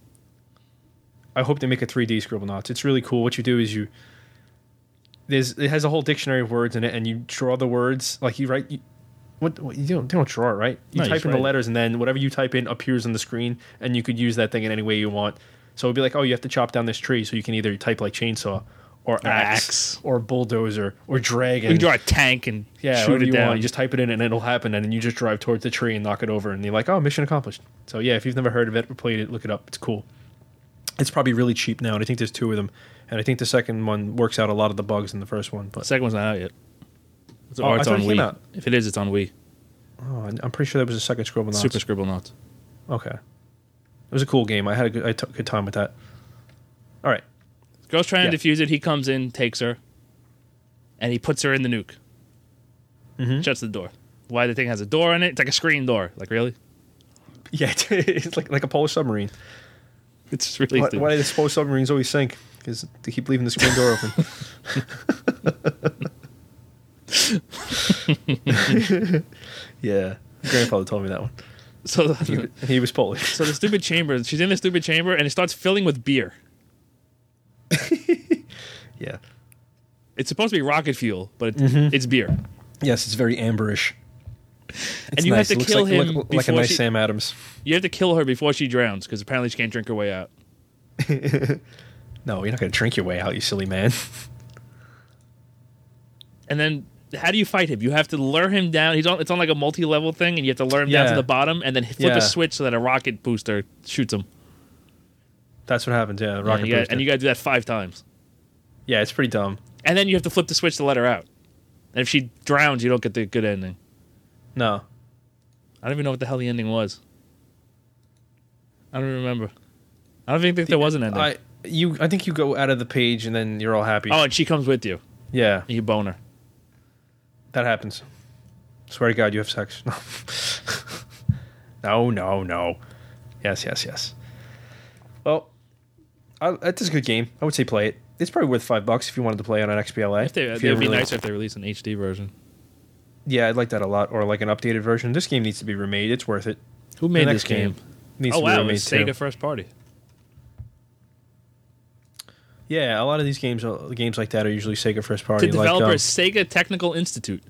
I hope they make a three D Scribblenauts. It's really cool. What you do is you there's it has a whole dictionary of words in it, and you draw the words like you write. You, what, what you don't, you don't draw it, right? You No, you type just in the write it. letters, and then whatever you type in appears on the screen, and you could use that thing in any way you want. So it'd be like, oh, you have to chop down this tree, so you can either type like chainsaw, or axe, axe. or bulldozer, or dragon. You can draw a tank and yeah, shoot whatever it you down. want. You just type it in, and it'll happen, and then you just drive towards the tree and knock it over, and you're like, oh, mission accomplished. So yeah, if you've never heard of it or played it, look it up. It's cool. It's probably really cheap now, and I think there's two of them. And I think the second one works out a lot of the bugs in the first one. The But second one's not out yet. It's, Oh, or I it's thought on it came Wii. out. If it is, it's on Wii. oh, I- I'm pretty sure there was a second Scribblenauts. Super Scribblenauts. Okay, it was a cool game. I had a good, I took a good time with that. All right, Girl's trying Yeah. to defuse it. He comes in, takes her, and he puts her in the nuke. Mhm. Shuts the door. Why the thing has a door in it? It's like a screen door. Like, really? yeah, it's like like a Polish submarine. It's just really Why, stupid. why do the Polish submarines always sink? Because they keep leaving the screen door open. Yeah, grandfather told me that one. So, He, he was Polish. so the stupid chamber, she's in the stupid chamber, and it starts filling with beer. Yeah. It's supposed to be rocket fuel, but it, Mm-hmm. it's beer. Yes, it's very amberish. And you have to It looks kill like, him like, like a before nice she- Sam Adams. You have to kill her before she drowns, because apparently she can't drink her way out. No, you're not going to drink your way out, you silly man. And then, how do you fight him? You have to lure him down. He's on. It's on like a multi-level thing, and you have to lure him down Yeah. to the bottom, and then flip Yeah. a switch so that a rocket booster shoots him. That's what happens, yeah. And Rocket you, got, booster. and you got to do that five times. Yeah, it's pretty dumb. And then you have to flip the switch to let her out. And if she drowns, you don't get the good ending. No. I don't even know what the hell the ending was. I don't even remember. I don't even think there was an ending. I you I think you go out of the page and then you're all happy. Oh, and she comes with you. Yeah, And you bone her. that happens. Swear to God, you have sex. No, no, no. Yes, yes, yes. Well, I, that's a good game. I would say play it. It's probably worth five bucks if you wanted to play it on X B L A. If they, if it would be really, nicer if they released an H D version. Yeah, I'd like that a lot, or like an updated version. This game needs to be remade. It's worth it. Who made The this next game? Needs Oh to be wow, remade it's too. Sega first party. Yeah, a lot of these games, uh, games like that, are usually Sega first party. The developer like, um, is Sega Technical Institute.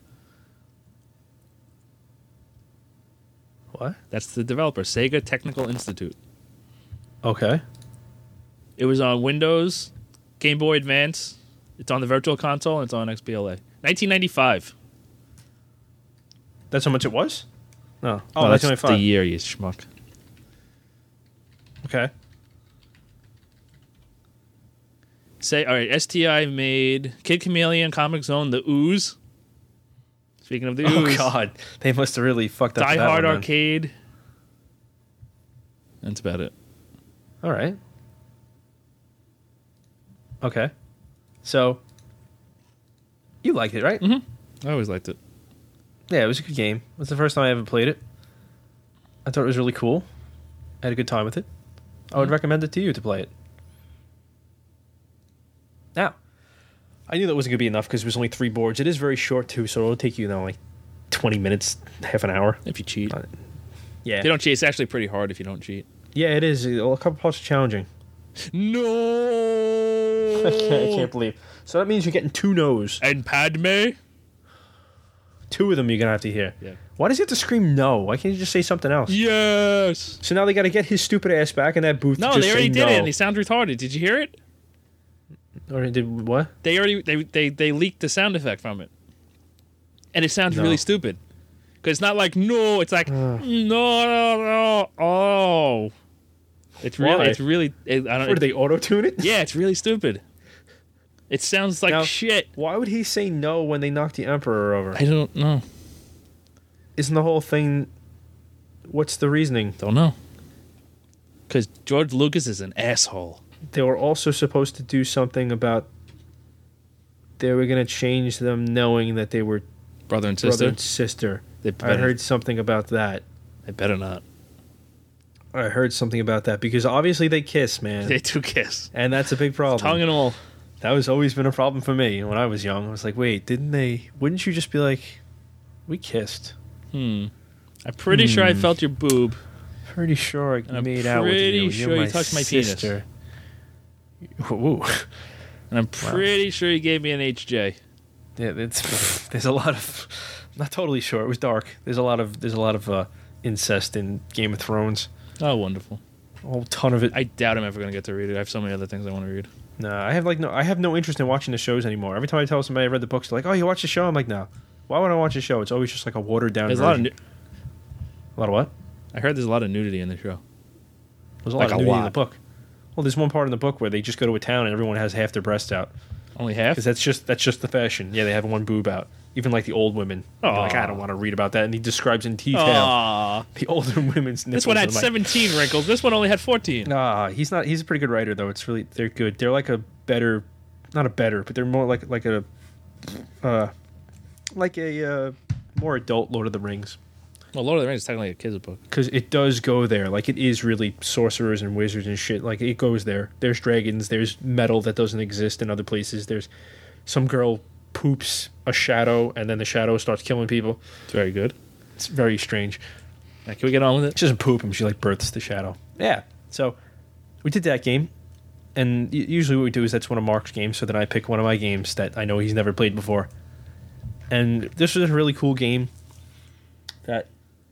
what? That's the developer, Sega Technical Institute. Okay. It was on Windows, Game Boy Advance. It's on the Virtual Console, and it's on X B L A. nineteen ninety-five. That's how much it was? No. Oh, Oh, that's that's the only five. year, you schmuck. Okay. Say, all right, S T I made Kid Chameleon, Comic Zone, The Ooze. Speaking of The Oh, Ooze. God. They must have really fucked up Die that Hard one, then. Arcade. That's about it. All right. Okay. So, you liked it, right? Mm-hmm. I always liked it. Yeah, it was a good game. It was the first time I ever played it. I thought it was really cool. I had a good time with it. I would recommend it to you to play it. Now, I knew that wasn't going to be enough because it was only three boards. It is very short, too, so it'll take you, you know, like twenty minutes, half an hour. If you cheat. Uh, Yeah. If you don't cheat, it's actually pretty hard if you don't cheat. Yeah, it is. A couple parts are challenging. No! I can't, I can't believe. So that means you're getting two no's. And Padme? Two of them you're going to have to hear. Yeah. Why does he have to scream no? Why can't you just say something else? Yes! So now they got to get his stupid ass back in that booth No, to just they already say did no. it, and he sounds retarded. Did you hear it? Or did what? They already they they, they leaked the sound effect from it, and it sounds No. really stupid. Because it's not like no, it's like no, no, no, oh. It's really, Why? it's really. It, I don't. Or did they auto-tune it? Yeah, it's really stupid. It sounds like Now- shit. Why would he say no when they knocked the Emperor over? I don't know. Isn't the whole thing... What's the reasoning? Don't know. Because George Lucas is an asshole. They were also supposed to do something about... They were going to change them knowing that they were Brother and brother sister. and sister. They I better, heard something about that. They better not. I heard something about that because obviously they kiss, man. They do kiss. And that's a big problem. Tongue and all. That was always been a problem for me when I was young. I was like, wait, didn't they... Wouldn't you just be like, we kissed? Hmm. I'm pretty sure I felt your boob. Pretty sure I And I'm made out with pretty you. sure You're you my touched my penis. sister. Ooh. And I'm pretty sure you gave me an H J. Yeah, it's there's a lot of... Not totally sure. It was dark. There's a lot of there's a lot of uh, incest in Game of Thrones. Oh, wonderful. A whole ton of it. I doubt I'm ever going to get to read it. I have so many other things I want to read. No, I have like no. I have no interest in watching the shows anymore. Every time I tell somebody I read the books, they're like, "Oh, you watch the show?" I'm like, "No. Why would I watch the show? It's always just like a watered down There's a lot of. version." Nu- a lot of what? I heard there's a lot of nudity in the show. There's a Like lot of a nudity in the lot. book. Well, there's one part in the book where they just go to a town and everyone has half their breasts out Only half? because that's just that's just the fashion. Yeah, they have one boob out. Even like the old women. They're like, Aw. I don't want to read about that. And he describes in detail Aww. the older women's nipples. This one had I'm like, seventeen wrinkles. This one only had fourteen. Nah, he's not. He's a pretty good writer though. It's really they're good. They're like a better, not a better, but they're more like like a, uh, like a uh, more adult Lord of the Rings Well, Lord of the Rings is technically a kid's book. because it does go there. Like it is really sorcerers and wizards and shit. Like it goes there. There's dragons. There's metal that doesn't exist in other places. There's some girl poops a shadow and then the shadow starts killing people. It's very good. It's very strange. Now, can we get on with it? She doesn't poop him. She like births the shadow. Yeah. So we did that game, and y- usually what we do is that's one of Mark's games. So then I pick one of my games that I know he's never played before. And this was a really cool game that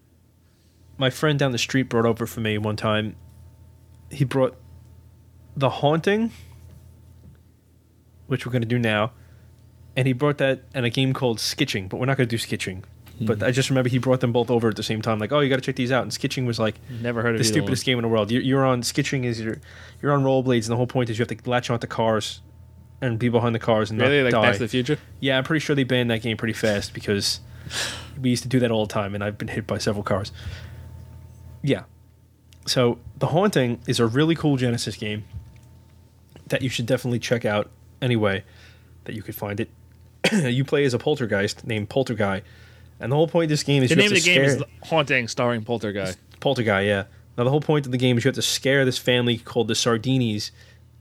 my friend down the street brought over for me one time. He brought The Haunting, which we're going to do now, and he brought that and a game called Skitching, but we're not going to do Skitching. But I just remember he brought them both over at the same time, like, oh, you got to check these out. And Skitching was like Never heard of the either stupidest game in the world. You're, you're on Skitching is you're you're on rollerblades, and the whole point is you have to latch onto cars and be behind the cars and one. Really? not Like die. Back to the Future? Yeah, I'm pretty sure they banned that game pretty fast because we used to do that all the time, and I've been hit by several cars. Yeah. So The Haunting is a really cool Genesis game that you should definitely check out anyway that you could find it. You play as a poltergeist named Polterguy, and the whole point of this game is The you name have of to the game scare is Haunting, starring Poltergeist. Polterguy. Yeah. Now the whole point of the game is you have to scare this family called the Sardinis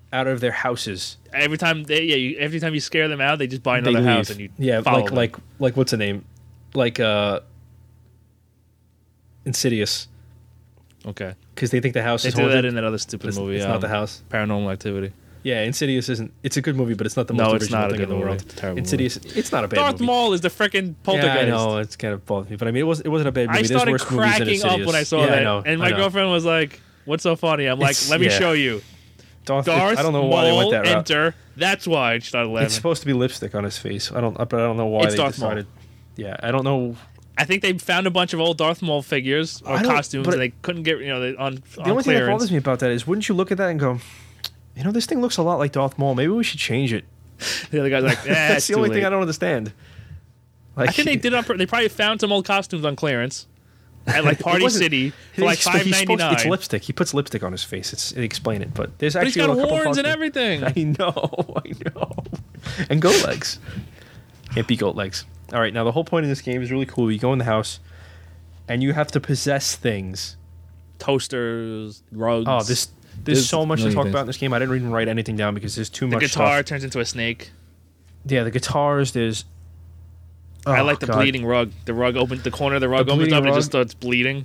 out of their houses. Every time they, yeah, you, every time you scare them out, they just buy They another leave. house and you yeah, follow like them. like like what's the name? Like uh, Insidious, Okay, because they think the house they is do haunted. that in that other stupid It's, movie. it's um, not the house. Paranormal Activity. Yeah, Insidious isn't. It's a good movie, but it's not the most No, it's original not a thing good in the movie. world. It's a terrible Insidious. It's not a bad Darth movie. Maul is the freaking poltergeist. Yeah, I know it's kind of bothered me, but I mean, it was it wasn't a bad movie. I There's started worse movies than cracking up Insidious. when I saw yeah, that, I know, and I my know. girlfriend was like, "What's so funny?" I'm like, It's- "Let me yeah. show you." Darth, Darth I don't know why they Maul went that route. enter. That's why I started laughing. It's supposed to be lipstick on his face. I don't, but I don't know why It's they Darth Maul. decided. Yeah, I don't know. I think they found a bunch of old Darth Maul figures or I don't- costumes, but- and they couldn't get you know they, on The on only thing that clearance. bothers me about that is, wouldn't you look at that and go, you know, this thing looks a lot like Darth Maul. Maybe we should change it. The other guy's like, eh, That's it's the too only late. thing I don't understand. Like, I think they did it on. pur- They probably found some old costumes on clearance at like It Party wasn't- City for He like exp- five he's ninety supposed- nine. It's lipstick. He puts lipstick on his face. It's they explain it, but there's But he's actually got a couple horns and parts- everything. I know, I know. And goat legs. Can't be goat legs. All right, now the whole point of this game is really cool. You go in the house, and you have to possess things. Toasters, rugs. Oh, this there's, There's so much to million talk things. about in this game. I didn't even write anything down because there's too the much guitar stuff. turns into a snake. Yeah, the guitars. There's. I Oh, like the God. bleeding rug. The rug opens. The corner of the rug The opens bleeding up and it rug? just starts bleeding.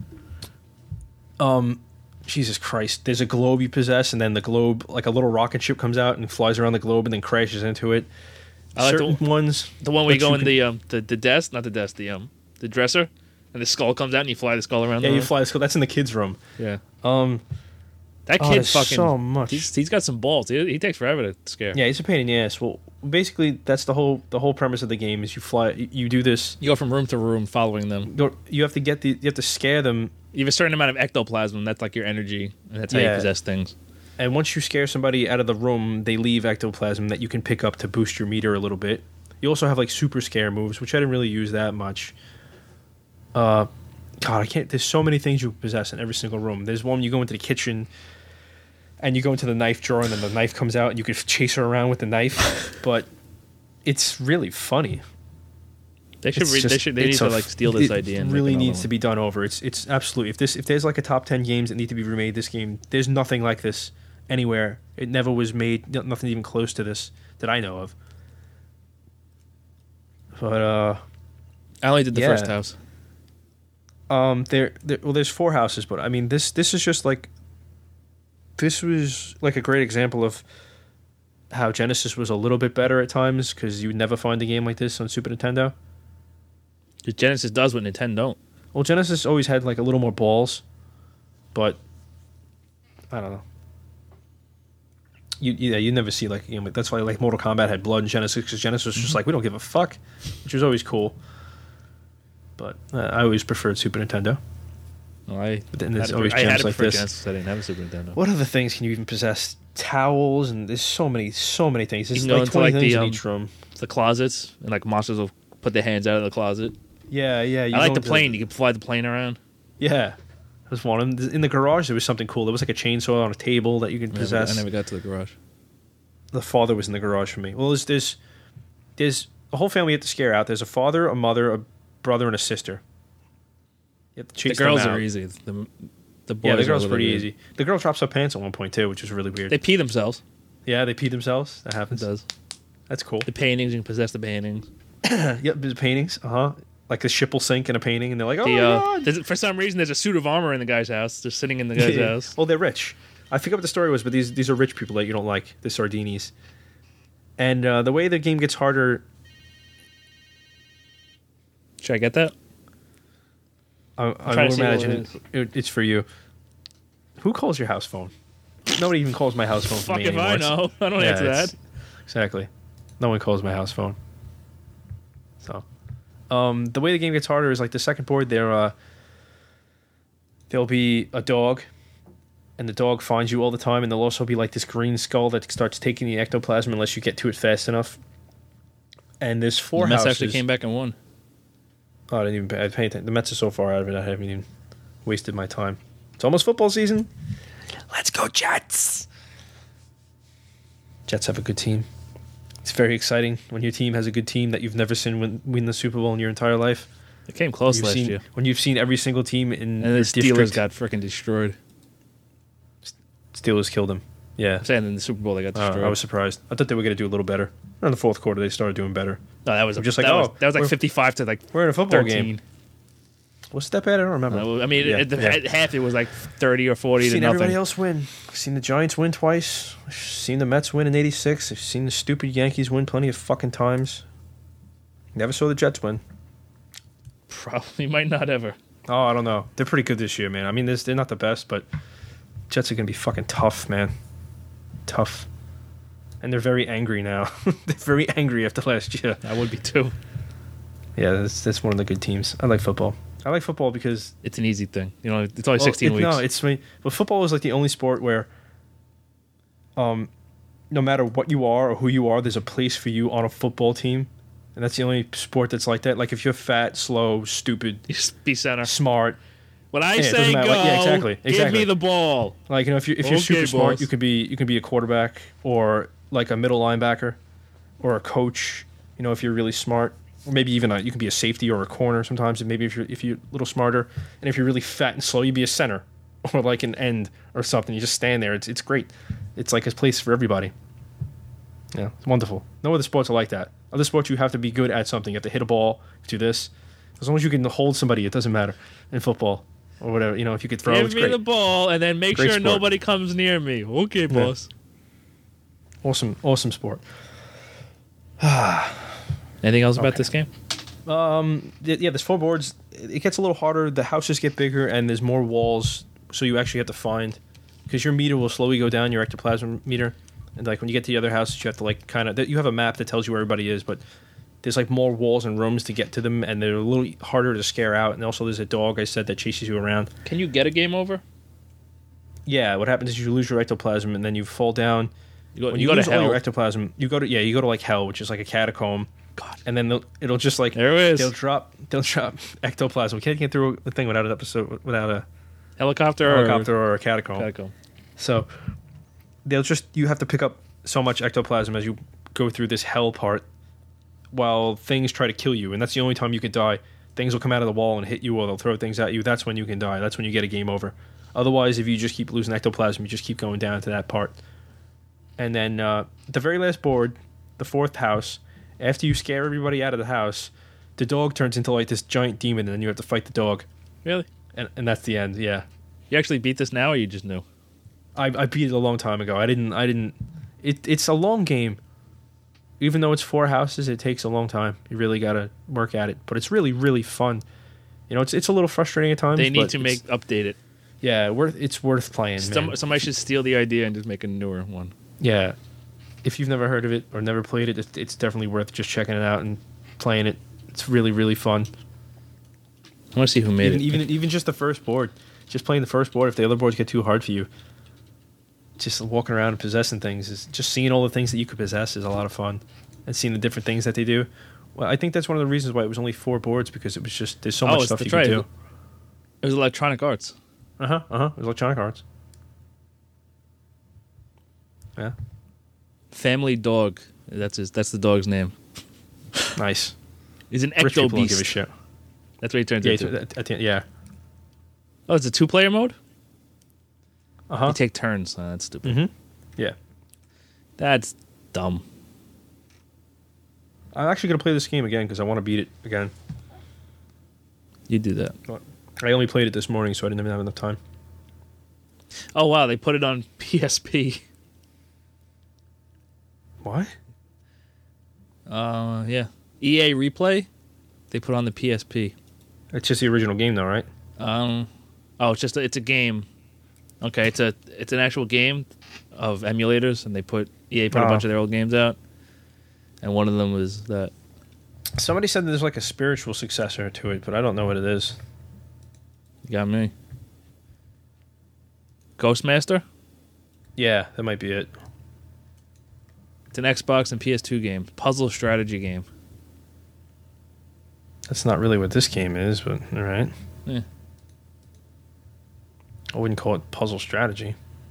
Um, Jesus Christ! There's a globe you possess, and then the globe, like a little rocket ship, comes out and flies around the globe, and then crashes into it. I like Certain the, ones. the one where you that go you in can- the um the, the desk, not the desk, the um the dresser, and the skull comes out and you fly the skull around. Yeah, the you room. fly. So that's in the kids' room. Yeah, Um, that oh, kid there's fucking. so much. He's, he's got some balls. He, he takes forever to scare. Yeah, he's a pain in the ass. Well, basically, that's the whole the whole premise of the game is you fly. You you do this. You go from room to room following them. You you have to get the. You have to scare them, You have a certain amount of ectoplasm. That's like your energy, and that's how you Yeah. possess things. and once you scare somebody out of the room, they leave ectoplasm that you can pick up to boost your meter a little bit. You also have like super scare moves, which I didn't really use that much. Uh, God, I can't. There's so many things you possess in every single room. There's one you go into the kitchen, and you go into the knife drawer, and then the knife comes out, and you can chase her around with the knife. But it's really funny. They should. It's Re- they just- should. They need it's to a- like steal this it idea. And really make another needs one. to be done over. It's it's absolutely if this if there's like a top ten games that need to be remade. This game, there's nothing like this anywhere. It never was made. no- Nothing even close to this that I know of. But uh, I only did the Yeah. first house. um, there, there well, there's four houses, but I mean this this is just like this was like a great example of how Genesis was a little bit better at times because you would never find a game like this on Super Nintendo. The Genesis does what Nintendo don't. Well, Genesis always had like a little more balls, but I don't know. You yeah, you never see like a game like that's why like Mortal Kombat had blood in Genesis because Genesis was just like we don't give a fuck, which was always cool. But uh, I always preferred Super Nintendo. No, I, But then had there's to- always I had gems it like for this. Genesis. I didn't have a Super Nintendo. What other things can you even possess? Towels and there's so many, so many things. There's can go like into, twenty like, things the, in um, each room. The closets and like monsters will put their hands out of the closet. Yeah, yeah. You I like go the into- plane. You can fly the plane around. Yeah, there's one of them. In the garage. There was something cool. There was like a chainsaw on a table that you can I never, possess. I never got to the garage. The father was in the garage for me. Well, there's there's, there's a whole family you have to scare out. There's a father, a mother, a brother, and a sister. You have to The chase girls them out. are easy. The, the boys Yeah, the are girl's a little pretty weird. easy. The girl drops her pants at one point too, which is really weird. They pee themselves. yeah, they pee themselves. That It happens. does. That's cool. The paintings, you can possess the paintings. Yep, there's paintings. Uh huh. Like the ship will sink in a painting, and they're like, "Oh The, my uh, god!" there's- for some reason, there's a suit of armor in the guy's house, just sitting in the guy's Yeah. house. Well, they're rich. I forget what the story was, but these these are rich people that you don't like. The Sardinis. And uh, the way the game gets harder, Should I get that? I, I trying will to see what imagine it it, it, it's for you. Who calls your house phone? Nobody even calls my house phone for Fuck me if anymore. I It's- know. I don't Yeah, answer it's- that. Exactly. No one calls my house phone. So, um, the way the game gets harder is like the second board. There, uh, there'll be a dog, and the dog finds you all the time. And there'll also be like this green skull that starts taking the ectoplasm unless you get to it fast enough. And there's four The Mets houses. actually came back and won. Oh, I didn't even pay, I paid attention. The Mets are so far out of it. I haven't even wasted my time. It's almost football season. Let's go Jets. Jets have a good team. It's very exciting when your team has a good team that you've never seen win, win the Super Bowl in your entire life. They came close You've last seen, year. when you've seen every single team in And the your Steelers district. got freaking destroyed. Steelers killed them. Yeah. I'm saying in the Super Bowl they got Uh, destroyed. I was surprised. I thought they were going to do a little better. In the fourth quarter, they started doing better. no, that was a, just like, that oh, was, that was like we're- fifty-five to like We're in a football thirteen. game. Was that bad? I don't remember. Uh, I mean, Yeah, at, the, yeah. at half it was like thirty or forty I've to seen nothing. everybody else win. I've seen the Giants win twice. I've seen the Mets win in eighty-six. I've seen the stupid Yankees win plenty of fucking times. Never saw the Jets win. Probably might not ever. Oh, I don't know. They're pretty good this year, man. I mean, this, they're not the best, but Jets are going to be fucking tough, man. Tough. And they're very angry now. They're very angry after last year. I would be too. Yeah, that's, that's one of the good teams. I like football. I like football because It's an easy thing. You know, it's only well, sixteen it- weeks. No, it's me. But football is like the only sport where, um, no matter what you are or who you are, there's a place for you on a football team, and that's the only sport that's like that. Like if you're fat, slow, stupid, You just be center. smart, When I Yeah, it say doesn't go, matter. Like, yeah, exactly, give exactly. me the ball. like you know, if you if you're Okay, super smart, boss. you could be you could be a quarterback or like a middle linebacker or a coach. You know, if you're really smart, or maybe even a, you can be a safety or a corner sometimes. And maybe if you're if you're a little smarter, and if you're really fat and slow, you'd be a center or like an end or something. You just stand there. It's it's great. It's like a place for everybody. Yeah, it's wonderful. No other sports are like that. Other sports, you have to be good at something. You have to hit a ball, do this. As long as you can hold somebody, it doesn't matter. In football or whatever, you know, if you could throw, Give it's me great. the ball and then make Great sure sport. nobody comes near me. Okay, boss. Awesome, awesome sport. Anything else about Okay. this game? Um, y- yeah, there's four boards. It gets a little harder. The houses get bigger, and there's more walls, so you actually have to find because your meter will slowly go down, your ectoplasm meter, and like when you get to the other houses, you have to like kind of you have a map that tells you where everybody is, but there's like more walls and rooms to get to them, and they're a little harder to scare out. And also, there's a dog I said that chases you around. Can you get a game over? Yeah, what happens is you lose your ectoplasm, and then you fall down. You go, When you you, go to lose all hell. your ectoplasm, you go to yeah, you go to like hell, which is like a catacomb. God. And then they'll, it'll just like There it is. they'll drop they'll drop ectoplasm. We can't get through a thing without an episode without a Helicopter, helicopter or or a catacomb. catacomb. So they'll just you have to pick up so much ectoplasm as you go through this hell part, while things try to kill you, and that's the only time you can die. Things will come out of the wall and hit you, or they'll throw things at you. That's when you can die. That's when you get a game over. Otherwise, if you just keep losing ectoplasm, you just keep going down to that part. And then uh, the very last board, the fourth house, after you scare everybody out of the house, the dog turns into like this giant demon, and then you have to fight the dog, Really? and and that's the end. Yeah, You actually beat this now, or you just knew? I, I beat it a long time ago. I didn't. I didn't. It it's a long game. Even though it's four houses, it takes a long time. You really got to work at it, but it's really really fun. You know, it's it's a little frustrating at times. They need but to it's- make update it. yeah, worth it's worth playing. Some, man. somebody should steal the idea and just make a newer one. Yeah, if you've never heard of it or never played it, it's, it's definitely worth just checking it out and playing it. It's really really fun. I want to see who made Even it. even even just the first board, just playing the first board. If the other boards get too hard for you, just walking around and possessing things is just seeing all the things that you could possess is a lot of fun, and seeing the different things that they do. Well, I think that's one of the reasons why it was only four boards, because it was just there's so Oh, much it's- stuff you that's can right. do. It was Electronic Arts. Uh huh. Uh huh. It was Electronic Arts. Yeah. Family Dog. That's his. That's the dog's name. Nice. He's an Rich ecto people don't give a beast. shit. That's what he turns Yeah. into. At, at the, yeah. Oh, it's a two-player mode. Uh huh. You take turns. Oh, that's stupid. Mm-hmm. Yeah. That's dumb. I'm actually gonna play this game again because I want to beat it again. You do that. I only played it this morning, so I didn't even have enough time. Oh wow, they put it on P S P. What? Uh, yeah. E A Replay. They put on the P S P. It's just the original game, though, right? Um, oh, it's just a, it's a game. Okay, it's a it's an actual game of emulators, and they put E A put a Oh. bunch of their old games out, and one of them was that. Somebody said there's like a spiritual successor to it, but I don't know what it is. You got me. Ghostmaster. Yeah, that might be it. It's an Xbox and P S two game, puzzle strategy game. That's not really what this game is, but all right. Yeah. I wouldn't call it puzzle strategy.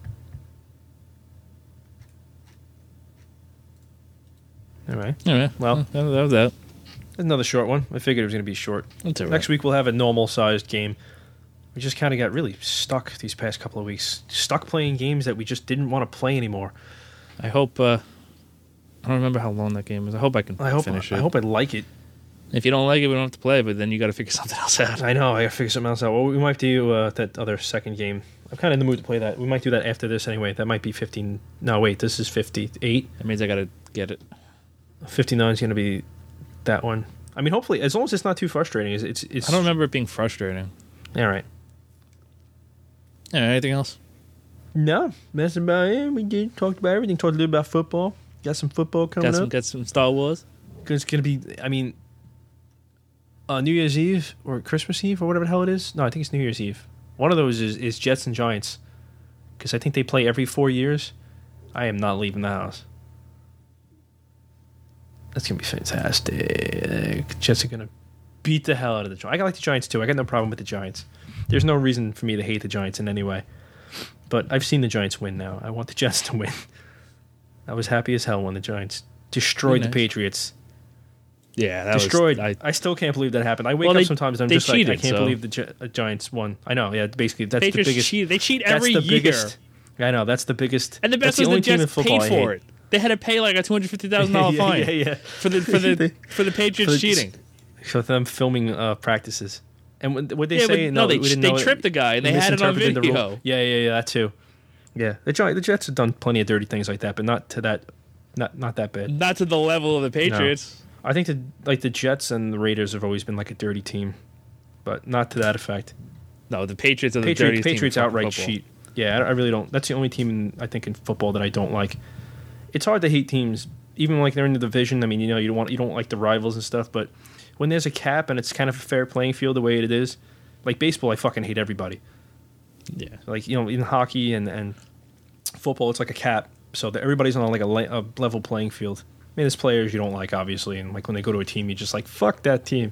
All right. All right. Well- that, that was that. Another short one. I figured it was going to be short. That's all right. Next week we'll have a normal sized game. we just kind of got really stuck these past couple of weeks. Stuck playing games that we just didn't want to play anymore. I hope. Uh, I don't remember how long that game is. I hope I can I hope finish I it. hope I like it. If you don't like it, we don't have to play. But then you got to figure something else out. I know. I gotta figure something else out. Well, we might do uh, that other second game. I'm kind of in the mood to play that. We might do that after this anyway. That might be fifteen. No, wait. This is fifty-eight. That means I got to get it. fifty-nine is going to be that one. I mean, hopefully, as long as it's not too frustrating. It's, it's, it's I don't remember it being frustrating. All right. Yeah, anything else? No, that's about it. We did talked about everything. Talked a little about football. Got some football coming Got some, up. got some Star Wars. It's going to be, I mean, uh, New Year's Eve or Christmas Eve or whatever the hell it is. No, I think it's New Year's Eve. One of those is, is Jets and Giants because I think they play every four years. I am not leaving the house. That's going to be fantastic. Jets are going to beat the hell out of the Giants. I like the Giants too. I got no problem with the Giants. There's no reason for me to hate the Giants in any way. But I've seen the Giants win now. I want the Jets to win. I was happy as hell when the Giants destroyed Nice. the Patriots. Yeah, that Destroyed. Was, I, I still can't believe that happened. I wake Well, up they- sometimes and I'm they just like, I cheated, can't so- believe the Gi- uh, Giants won. I know, yeah, basically that's Patriots the biggest. cheat. They cheat That's every the year. biggest. I know, that's the biggest. And the that's best was only the team in Jets football paid I for hate. it. They had to pay like a two hundred fifty thousand dollar yeah, fine yeah, yeah. for the for the for the Patriots For the- cheating. So them filming uh, practices. And what what they Yeah, say? but no, they we didn't they know it. tripped the guy and We they had it on misinterpreted the video. rule. Yeah, yeah, yeah, that too. Yeah, the Gi- the Jets have done plenty of dirty things like that, but not to that, not not that bad. Not to the level of the Patriots. I think the like the Jets and the Raiders have always been like a dirty team, but not to that effect. No, the Patriots are the Patriots, dirtiest Patriots team in outright football. cheat. Yeah, I, I really don't. That's the only team in, I think in football that I don't like. It's hard to hate teams, even like they're in the division. I mean, you know, you don't want you don't like the rivals and stuff, but when there's a cap and it's kind of a fair playing field the way it is, like baseball, I fucking hate everybody. Yeah, Like you know, in hockey and and football, it's like a cap, so that everybody's on like a, le- a level playing field. I mean, there's players you don't like, obviously, and like when they go to a team, you just like fuck that team.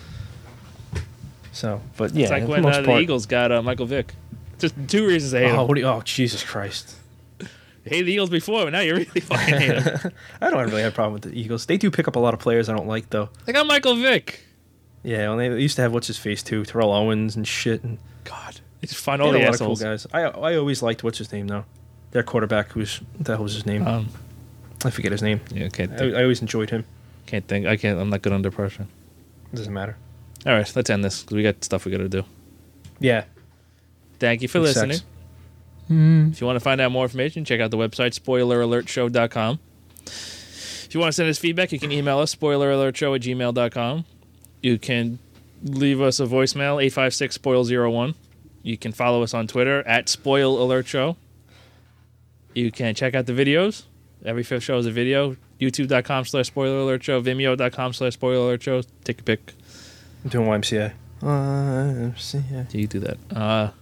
So, but yeah, it's like for when the most uh, the part- Eagles got uh, Michael Vick. Just two reasons to hate Oh, him. what do you, oh, Jesus Christ! You hated the Eagles before, but now you really fucking hate him. I don't really have a problem with the Eagles. They do pick up a lot of players I don't like, though. They got Michael Vick. Yeah, well, they used to have what's his face too, Terrell Owens and shit, and God, they just find they all had the a lot of cool assholes. guys. I I always liked what's his name though, their quarterback. Who's what the hell was his name? Um, I forget his name. yeah, can't I, think. I always enjoyed him. Can't think. I can't. I'm not good under pressure. Doesn't matter. All right, let's end this because we got stuff we got to do. Yeah. Thank you for It listening. sucks. If you want to find out more information, check out the website spoiler alert show dot com. If you want to send us feedback, you can email us spoiler alert show at gmail dot com. You can leave us a voicemail eight five six spoil zero one. You can follow us on Twitter at spoil alert show. You can check out the videos. Every fifth show is a video. youtube dot com slash spoiler alert show. vimeo dot com slash spoiler alert show. Take a pic. I'm doing Y M C A. Y M C A. You do that. Uh,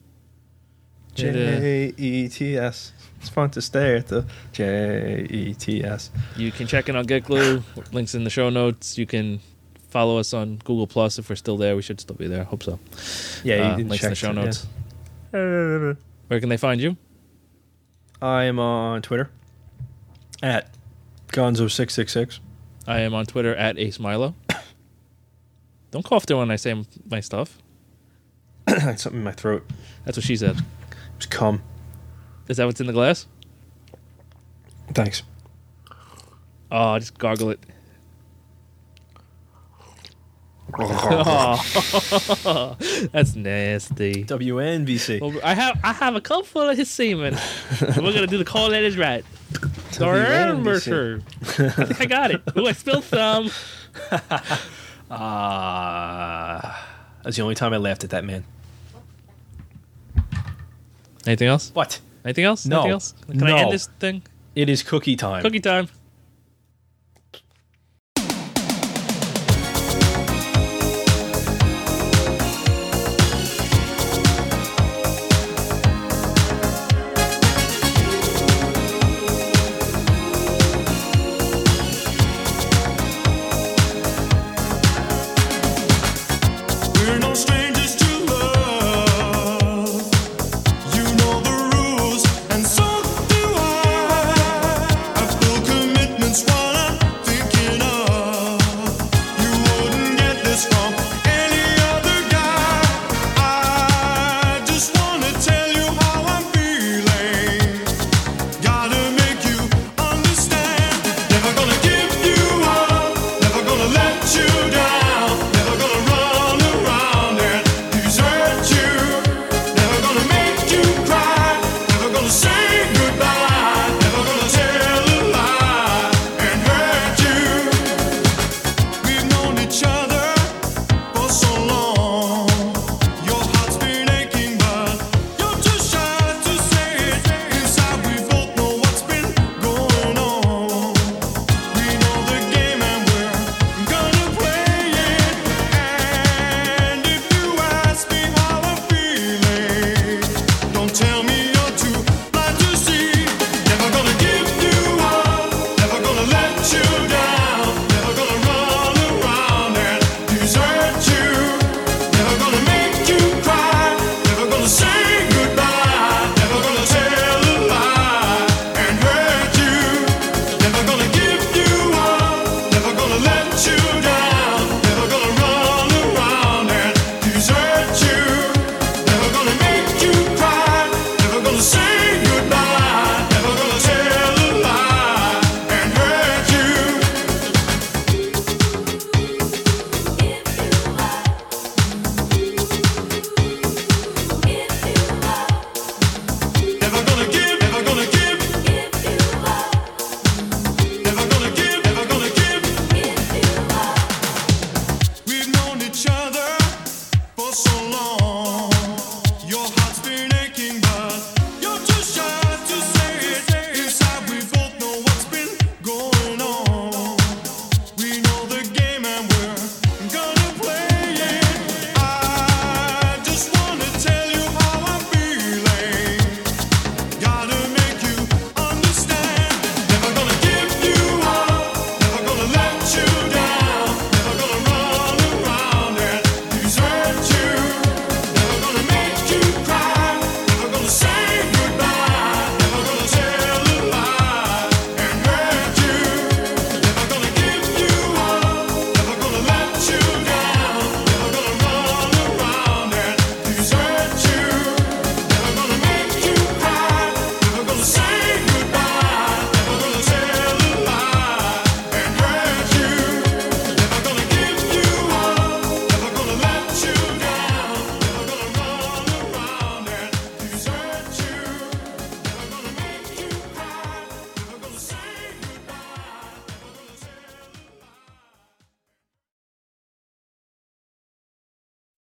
J E T S. It's fun to stare at the J E T S. You can check in on GetGlue. Links in the show notes. You can follow us on Google Plus if we're still there. We should still be there. Hope so. Yeah, you Uh, didn't links in check the show it, notes. yeah. Where can they find you? I am on Twitter at Gonzo six six six. I am on Twitter at Ace Milo. Don't cough there when I say my stuff. I had something in my throat. That's what she said. It's cum. Is that what's in the glass? Thanks. Oh, just gargle it. Oh, that's nasty. W N B C. Well, I have I have a cup full of his semen. We're gonna do the call letters right. W N B C. I think I got it. Ooh, I spilled some. Ah, that's the only time I laughed at that man. Anything else? What? Anything else? No. Anything else? Can No. I end this thing? It is cookie time. Cookie time.